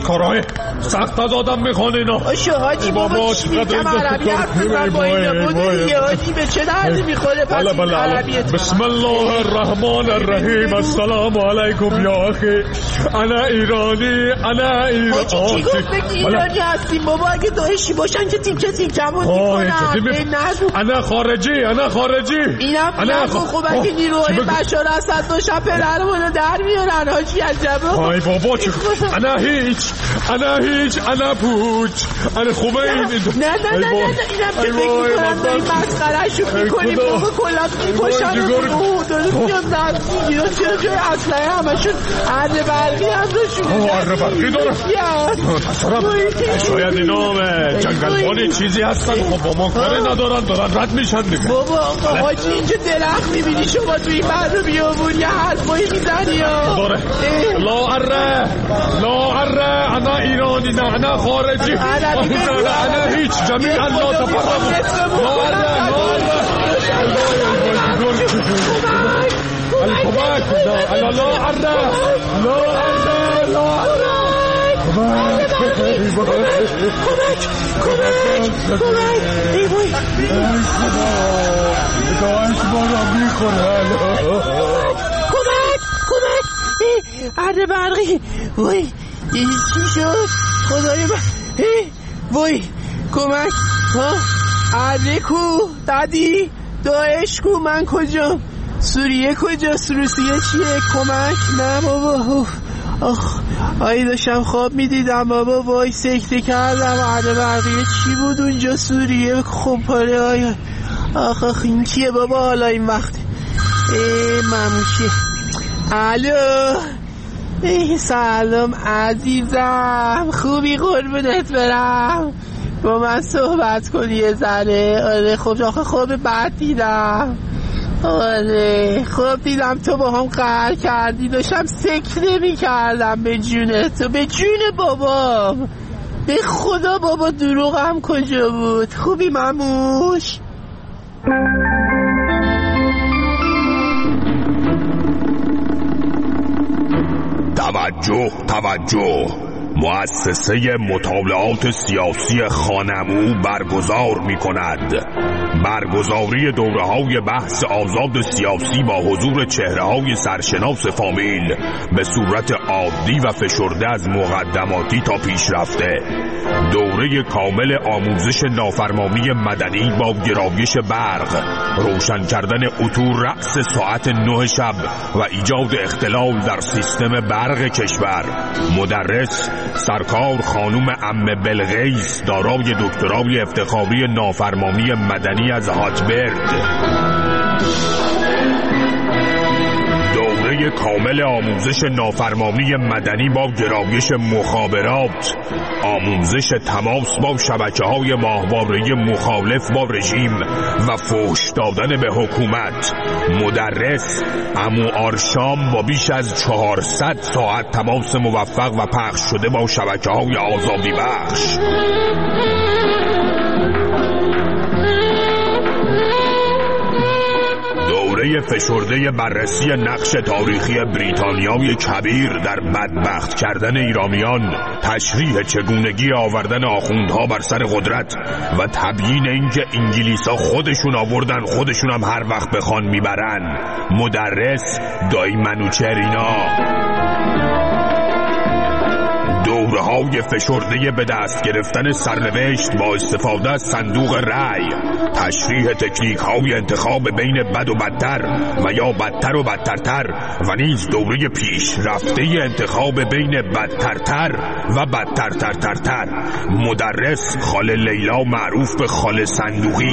سخت از آدم میخوانه اینا. آشو حاجی بابا چی میگم عربی حرف بزن با اینا بودو دیگه حاجی به چه دردی میخوره پس این عربیت. بسم الله الرحمن الرحیم. السلام علیکم یا اخی انا ایرانی انا ایرانی. حاجی چی گفت بگی ایرانی هستیم بابا اگه داعشی باشن که تیکه تیکمون میکنن. انا خارجی انا خارجی اینم نگو خب اگه نیروهای بشار اسد باشن پدرمونو در میارن حاجی عجبه. آی بابا چه انا هیچ انا هیچ انا پوچ انا خوبه این. نه نه نه نه اینم که فکر میکنم داریم مسخرهشو میکنیم بابا کلات میکشن رو داره میان دست میگیرن چرا جای اسلحه همشون اره برقی هم داشون اره برقی داره. شاید اینا جنگلبانی چیزی هستن خب با ما کاری ندارن دارن رد میشن دیگه. بابا آقا حاجی اینجا درخت میبینی شما توی مرد بیابون یه حرفایی میزنی ها. لا اره لا اره انا ایرانی نه انا خارجی انا هیچ جمیعا لا تفرقوا لا اره الکمک لا اره لا اره لا اره کمک کمک کمک ای وای داعش ما را میخوره. کمک کمک اره برقی وای چی شد خدای من وای کمک ها اره کو دادی داعش کو من کجام سوریه کجاست روسیه چیه کمک نه بابا آخ آی داشتم خواب میدیدم بابا وای سکته کردم اره برقیه چی بود اونجا سوریه خمپاره آی آخ آخ این کیه بابا حالا این وقت ای مموشی الو ای سلام عزیزم خوبی قربونت برم با من صحبت کنی یه ذره. آره خب آخه خواب بد دیدم. آره خواب دیدم تو با هم قهر کردی داشتم سکته می کردم به جون تو به جون بابام به خدا بابا دروغم کجا بود. خوبی مموش؟ توجه توجه مؤسسه مطالعات سیاسی خانمو برگزار می کند برگزاری دوره های بحث آزاد سیاسی با حضور چهره های سرشناس فامیل به صورت عادی و فشرده از مقدماتی تا پیشرفته. دوره کامل آموزش نافرمانی مدنی با گرایش برق، روشن کردن عطور رأس ساعت نه شب و ایجاد اختلال در سیستم برق کشور. مدرس سرکار خانم عمه بلقیس دارای دکترای افتخاری نافرمانی مدنی از هاتبرد. دوره کامل آموزش نافرمانی مدنی با گرایش مخابرات، آموزش تماس با شبکه‌های ماهواره مخالف با رژیم و فحش دادن به حکومت. مدرس عمو آرشام با بیش از چهارصد ساعت تماس موفق و پخش شده با شبکه‌های آزادی بخش. دوره فشرده بررسی نقش تاریخی بریتانیای کبیر در بدبخت کردن ایرانیان، تشریح چگونگی آوردن آخوندها بر سر قدرت و تبیین اینکه انگلیسا خودشون آوردن خودشون هم هر وقت بخوان میبرن. مدرس دایی منوچرینا. دوره‌های فشرده به دست گرفتن سرنوشت با استفاده از صندوق رأی، تشریح تکنیک‌های انتخاب بین بد و بدتر و یا بدتر و بدترتر و نیز دوره پیشرفته انتخاب بین بدترتر و بدترترترتر. مدرس خاله لیلا معروف به خاله صندوقی.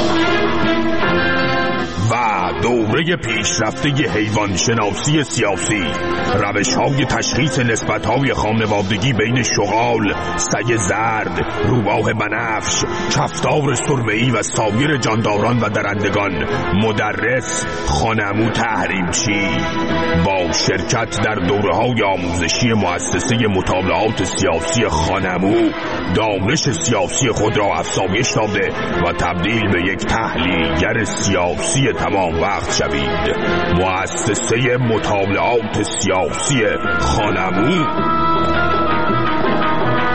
و دوره پیشرفته حیوان شناسی سیاسی، روش‌های تشخیص نسبت‌های خانوادگی بین شغال، سگ زرد، روباه بنفش، کفتار سرمه‌ای و سایر جانداران و درندگان. مدرس خانمو تحریمچی با شرکت در دوره‌های آموزشی مؤسسه مطالعات سیاسی خانمو دانش سیاسی خود را افزایش داده و تبدیل به یک تحلیلگر سیاسی تمام وقت شوید. مؤسسه مطالعات سیاسی خانمو.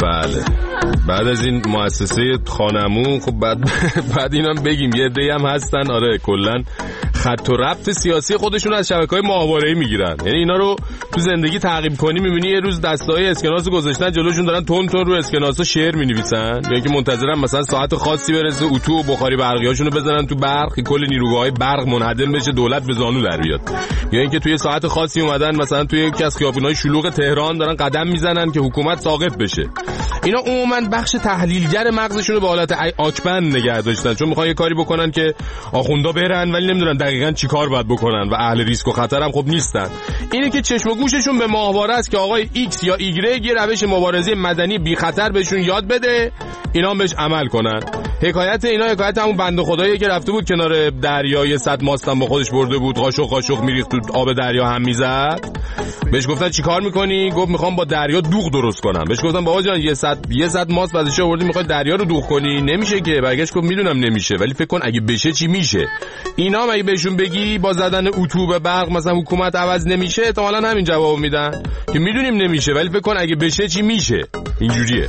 بله بعد از این مؤسسه خانمون خب بعد بعد اینم بگیم یه عده‌ای هم هستن آره کلا خط و ربط سیاسی خودشون از شبکه‌های ماهواره‌ای میگیرن. یعنی اینا رو تو زندگی تعقیب کنی می‌بینی یه روز دستای اسکناس گذاشتن جلوشون دارن تون تون رو اسکناسا شعر می‌نویسن یا اینکه منتظرن مثلا ساعت خاصی برسه اتو و بخاری برقیاشونو بزنن تو برق که کل نیروگاه‌های برق منهدم بشه دولت به زانو در بیاد. یا اینکه توی ساعت خاصی اومدن مثلا توی یکی از خیابون‌های شلوغ تهران دارن قدم میزنن که حکومت ساقط بشه. اینا عموما بخش تحلیلگر مغزشون رو به حالت آکبند نگه داشتن چون میخوان یه کاری بکنن که آخوندا برن ولی نمیدونن دقیقاً چی کار باید بکنن و اهل ریسک و خطر هم خب نیستن. اینه که چشم و گوششون به ماهواره است که آقای ایکس یا ایگرگ یه روش مبارزه مدنی بی خطر بهشون یاد بده اینا بهش عمل کنن. حکایت اینا حکایت همون بنده خدایی که رفته بود کنار دریا یه صد ماستم با خودش برده بود قاشق قاشق میریخت تو آب دریا هم میزد. بهش گفتن چیکار میکنی؟ گفت میخوام با دریا دوغ درست کنم. بهش گفتن بابا جان یه صد یه صد ماست بعدش آوردی میخوای دریا رو دوغ کنی؟ نمیشه که. برگشت گفت میدونم نمیشه ولی فکر کن اگه بشه چی میشه. اینا اگه بهشون بگی با زدن اتو به برق مثلا حکومت عوض نمیشه احتمالاً همین جوابو میدن که میدونیم نمیشه ولی فکر کن اگه بشه چی میشه. اینجوریه.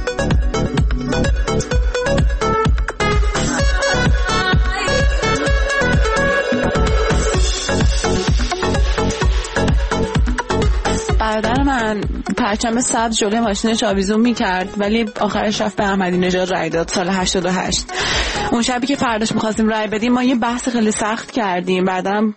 برادر من پرچم سبز جلوی ماشینش آویزون میکرد ولی آخرش رفت به احمدی نژاد رای داد سال هشتاد و هشت. اون شبی که فرداش میخواستیم رای بدیم ما یه بحث خیلی سخت کردیم. برادرم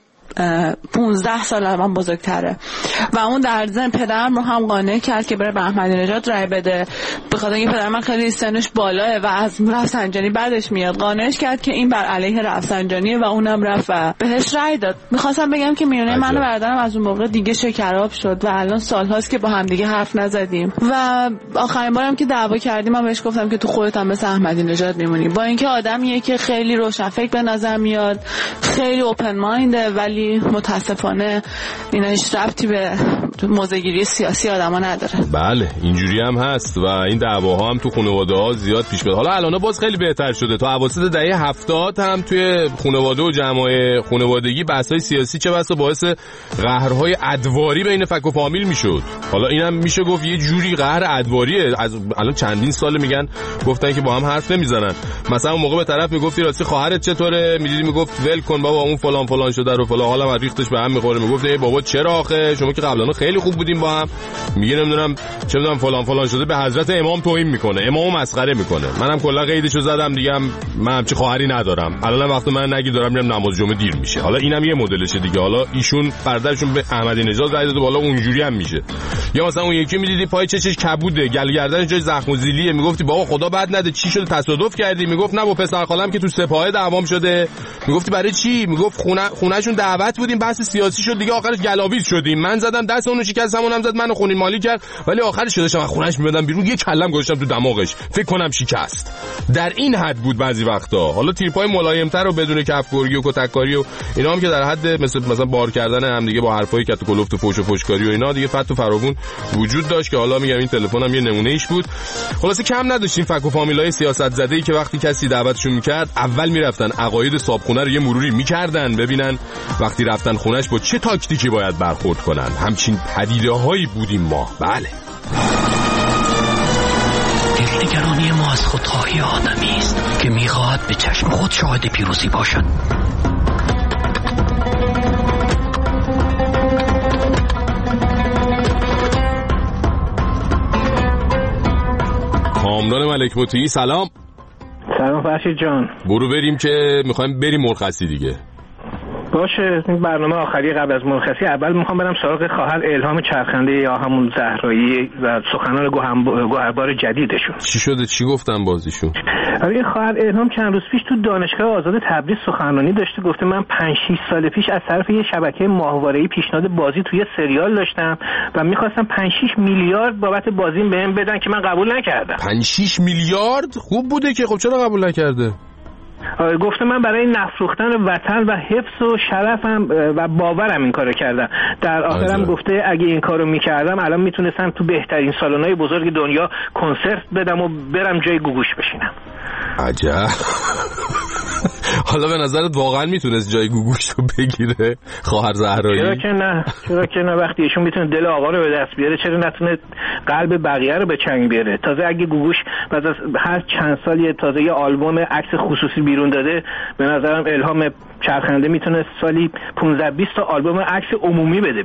پونزده سال از من بزرگتره و اون در ضمن پدرم رو هم قانع کرد که بره به احمدی نژاد رای بده به خاطر اینکه پدر من خیلی سنش بالاه و از رفسنجانی بعدش میاد. قانعش کرد که این بر علیه رفسنجانیه و اونم رفت و بهش رای داد. میخواستم بگم که میونه من و برادرم از اون موقع دیگه شکراب شد و الان سالهاست که با هم دیگه حرف نزدیم و آخرین بارم که دعوا کردیم من بهش گفتم که تو خودت هم مثل احمدی نژاد میمونی. با اینکه آدمیه که خیلی روشنفکر به نظر میاد خیلی اوپن ماینده ولی متاسفانه اینا هیچ ربطی به موضع‌گیری سیاسی آدما نداره. بله اینجوری هم هست و این دعواها هم تو خانواده‌ها زیاد پیش میاد. حالا الان باز خیلی بهتر شده. تا اواسط دهه هفتاد هم توی خانواده و جمعای خانوادگی بحث‌های سیاسی چه بسا باعث قهرهای ادواری بین فک و فامیل میشد. حالا اینم میشه گفت یه جوری قهر ادواریه. از الان چندین سال میگن گفتن که با هم حرف نمیزنن. مثلا اون موقع به طرف میگفتی راستی خواهرت چطوره؟ میدیدی میگفت ول کن بابا اون فلان فلان شده رو فلان حالا من ریختش به هم میخوره. میگفت ای بابا چرا آخه شما که قبلا خیلی خوب بودیم با هم. میگه نمیدونم چه میدونم فلان فلان شده به حضرت امام توهین میکنه امامو مسخره میکنه. منم کلا قیدشو زدم دیگه من همچی خواهری ندارم. الان وقت من نگی دارم میرم نماز جمعه دیر میشه. حالا اینم یه مدلشه دیگه. حالا ایشون برادرشون به احمدی نژاد رای داده بالا اونجوری هم میشه. یا مثلا اون یکی میدیدی پای چشش کبوده گل گردنش جای زخم و زیلیه میگفتی بابا خدا بد نده چی شده تصادف کردی؟ میگفت نه با پسر خالم که تو سپاه دعوام شده. میگفتی برای چی؟ میگفت خونه خونهشون دعوت بودیم بحث سیاسی شد دیگه آخرش گلاویز شدیم. من زدم دست اونو شکستم اونم زد منو خونین مالی کرد ولی آخرش شدشم از خونهش میبردم بیرون یه کلم گذاشتم تو دماغش فکر کنم شکست. در این حد بود بعضی وقتا. حالا تیرپای ملایم‌تر و بدون کفگرگی و کتککاری و اینا هم که در حد مثل مثلا بار کردن هم دیگه با حرفای کت و کلفت و فوش و فوشکاری و اینا دیگه فت و فراوون وجود داشت که حالا میگم این تلفنم یه نمونه ایش بود. خلاصه کم نداشتیم فک و فامیلای سیاست زده‌ای که وقتی کسی دعوتشون میکرد اول میرفتن عقاید صابخونه رو یه مروری میکردن ببینن وقتی رفتن خونش با چه تاکتیکی باید برخورد کنن. همچین پدیده‌هایی بودیم ما. بله دلنگرانی ما از خودخواهی آدمی است که میخواهد به چشم خود شاهد پیروزی باشد. کامران ملک مطیعی سلام. سلام فرشید جان. برو بریم که میخوایم بریم مرخصی دیگه. باشه این برنامه آخری قبل از مرخصی اول میخوام برم سراغ خواهر الهام چرخنده یا همون زهرایی و سخنان گوهربار جدیدشون. چی شده؟ چی گفتن بازیشون؟ این خواهر الهام چند روز پیش تو دانشگاه آزاد تبریز سخنرانی داشته. گفته من پنج شش سال پیش از طرف یه شبکه ماهواره‌ای پیشنهاد بازی توی سریال داشتم و میخواستم پنج شش میلیارد بابت بازیم بهم بدن که من قبول نکردم. پنج شش میلیارد خوب بوده که خب چرا قبول نکرده؟ گفته من برای نفروختن وطن و حفظ و شرفم و باورم این کارو کردم. در آخرم گفته اگه این کارو میکردم الان میتونستم تو بهترین سالن‌های بزرگ دنیا کنسرت بدم و برم جای گوگوش بشینم. عجب. حالا به نظرت واقعا میتونست جای گوگوش رو بگیره خواهر زهرایی؟ چرا که نه، چرا که نه. وقتی ایشون میتونه دل آقا رو به دست بیاره، چرا نتونه قلب بقیه رو به چنگ بیاره؟ تازه اگه گوگوش بعد از هر چند سال یه تازه یه آلبوم عکس خصوصی بیرون داده، به نظرم الهام چرخنده میتونه سالی پانزده بیست تا آلبوم عکس عمومی بده.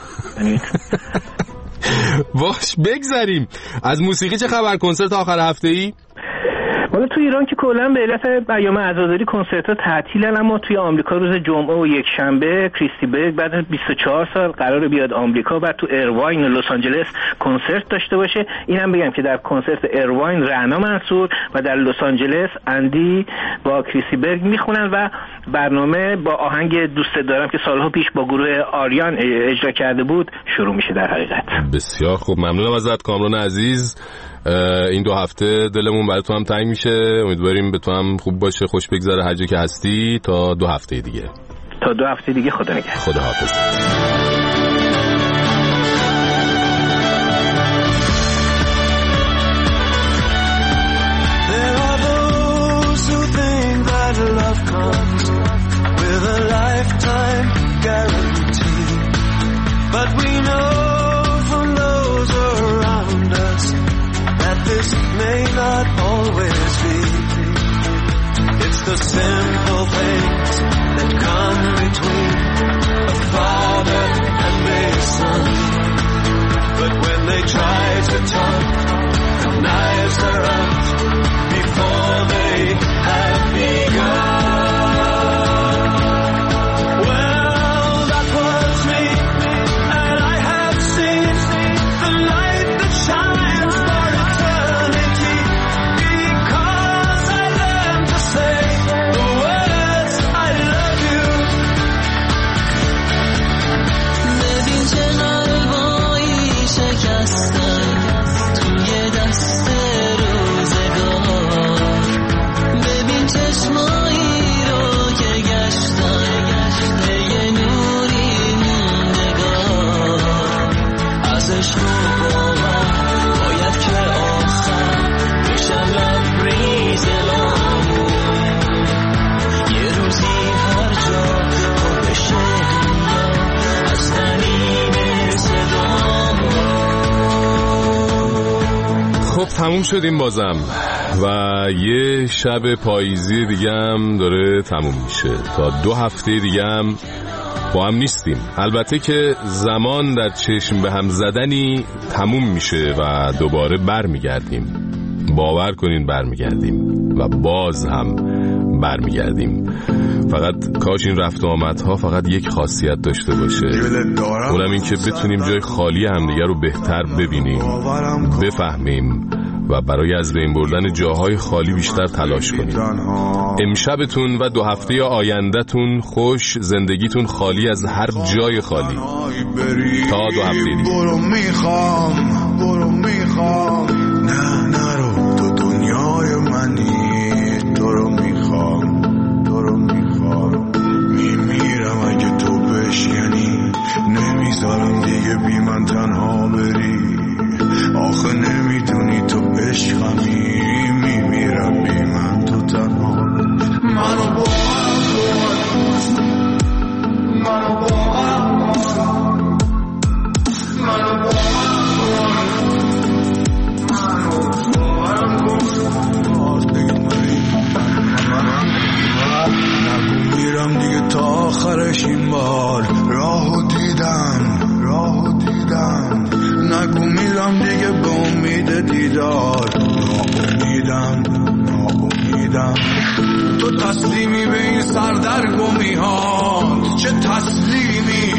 باش بگذاریم از موسیقی. چه خبر؟ کنسرت آخر هفته ای؟ حالا تو ایران که کلا به علت ایام عزاداری کنسرت‌ها تعطیلن، اما توی آمریکا روز جمعه و یک شنبه کریستی برگ بعد از بیست و چهار سال قراره بیاد آمریکا و تو ایرواین و لس آنجلس کنسرت داشته باشه. اینم بگم که در کنسرت ایرواین رعنا منصور و در لس آنجلس اندی با کریستی برگ میخونن و برنامه با آهنگ دوست دارم که سالها پیش با گروه آریان اجرا کرده بود شروع میشه. در حقیقت بسیار خوب، ممنونم ازت کامران عزیز. این دو هفته دلمون برای تو هم تنگ میشه، امیدواریم به تو هم خوب باشه، خوش بگذره هر جا که هستی. تا دو هفته دیگه. تا دو هفته دیگه، خدا نگهدار. خدا حافظ. This may not always be. It's the simple things that come between a father and a son. But when they try to talk, the knives are out before they have begun. Well, that was me, and I have seen the light that shines for eternity, because I learned to say the words I love you. ببین چه قلبایی شکستن توی دست روزگار، ببین چشمایی رو که گشتن یه نوری موندگار. از عشق و باور باید که آخر بشم لبریز لامون، یه روزی هر جا پر بشه از تنین صدامون. خب تموم شدیم بازم و یه شب پاییزی دیگه هم داره تموم میشه. تا دو هفته دیگه هم با هم نیستیم. البته که زمان در چشم به هم زدنی تموم میشه و دوباره برمیگردیم. باور کنین برمیگردیم و باز هم برمیگردیم. فقط کاش این رفت و آمدها فقط یک خاصیت داشته باشه، اونم این که بتونیم جای خالی همدیگه رو بهتر ببینیم، بفهمیم و برای از بین بردن جاهای خالی بیشتر تلاش کنیم. امشبتون و دو هفته آیندهتون خوش، زندگیتون خالی از هر جای خالی. تا دو هفته دیگه. برو میخوام، برو میخوام، نه نرو تو دنیای منی، تو رو میخوام، تو رو میخوام، میمیرم اگه تو بشکنی، نمیذارم دیگه بی من تنها بری، آخه نمیدونی تو عشقمی، میمیرم بی من تو تنها بری. منو باور کن، منو باور کن، منو باور کن، منو باور کن. نگو میرم دیگه تا آخرش این بار، راهو دیدم، راهو دیدم، نگو میرم دیگه به امید دیدار، ناامیدم، ناامیدم. تو تسلیمی به این سردرگمی ها، چه تسلیمی،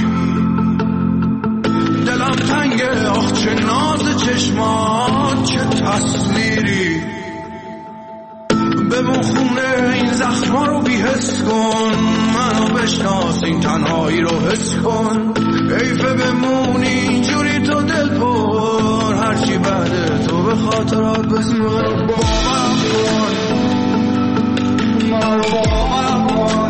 دلم تنگه، آخ چه ناز چشمات، چه تصویری، بمون خونه این زخما رو بی‌حس کن، منو بشناس این تنهایی رو حس کن، حیفه بمونی اینجوری تو دل پر، هرچی بعد تو به خاطرات بسپر. باور کن، منو باور کن.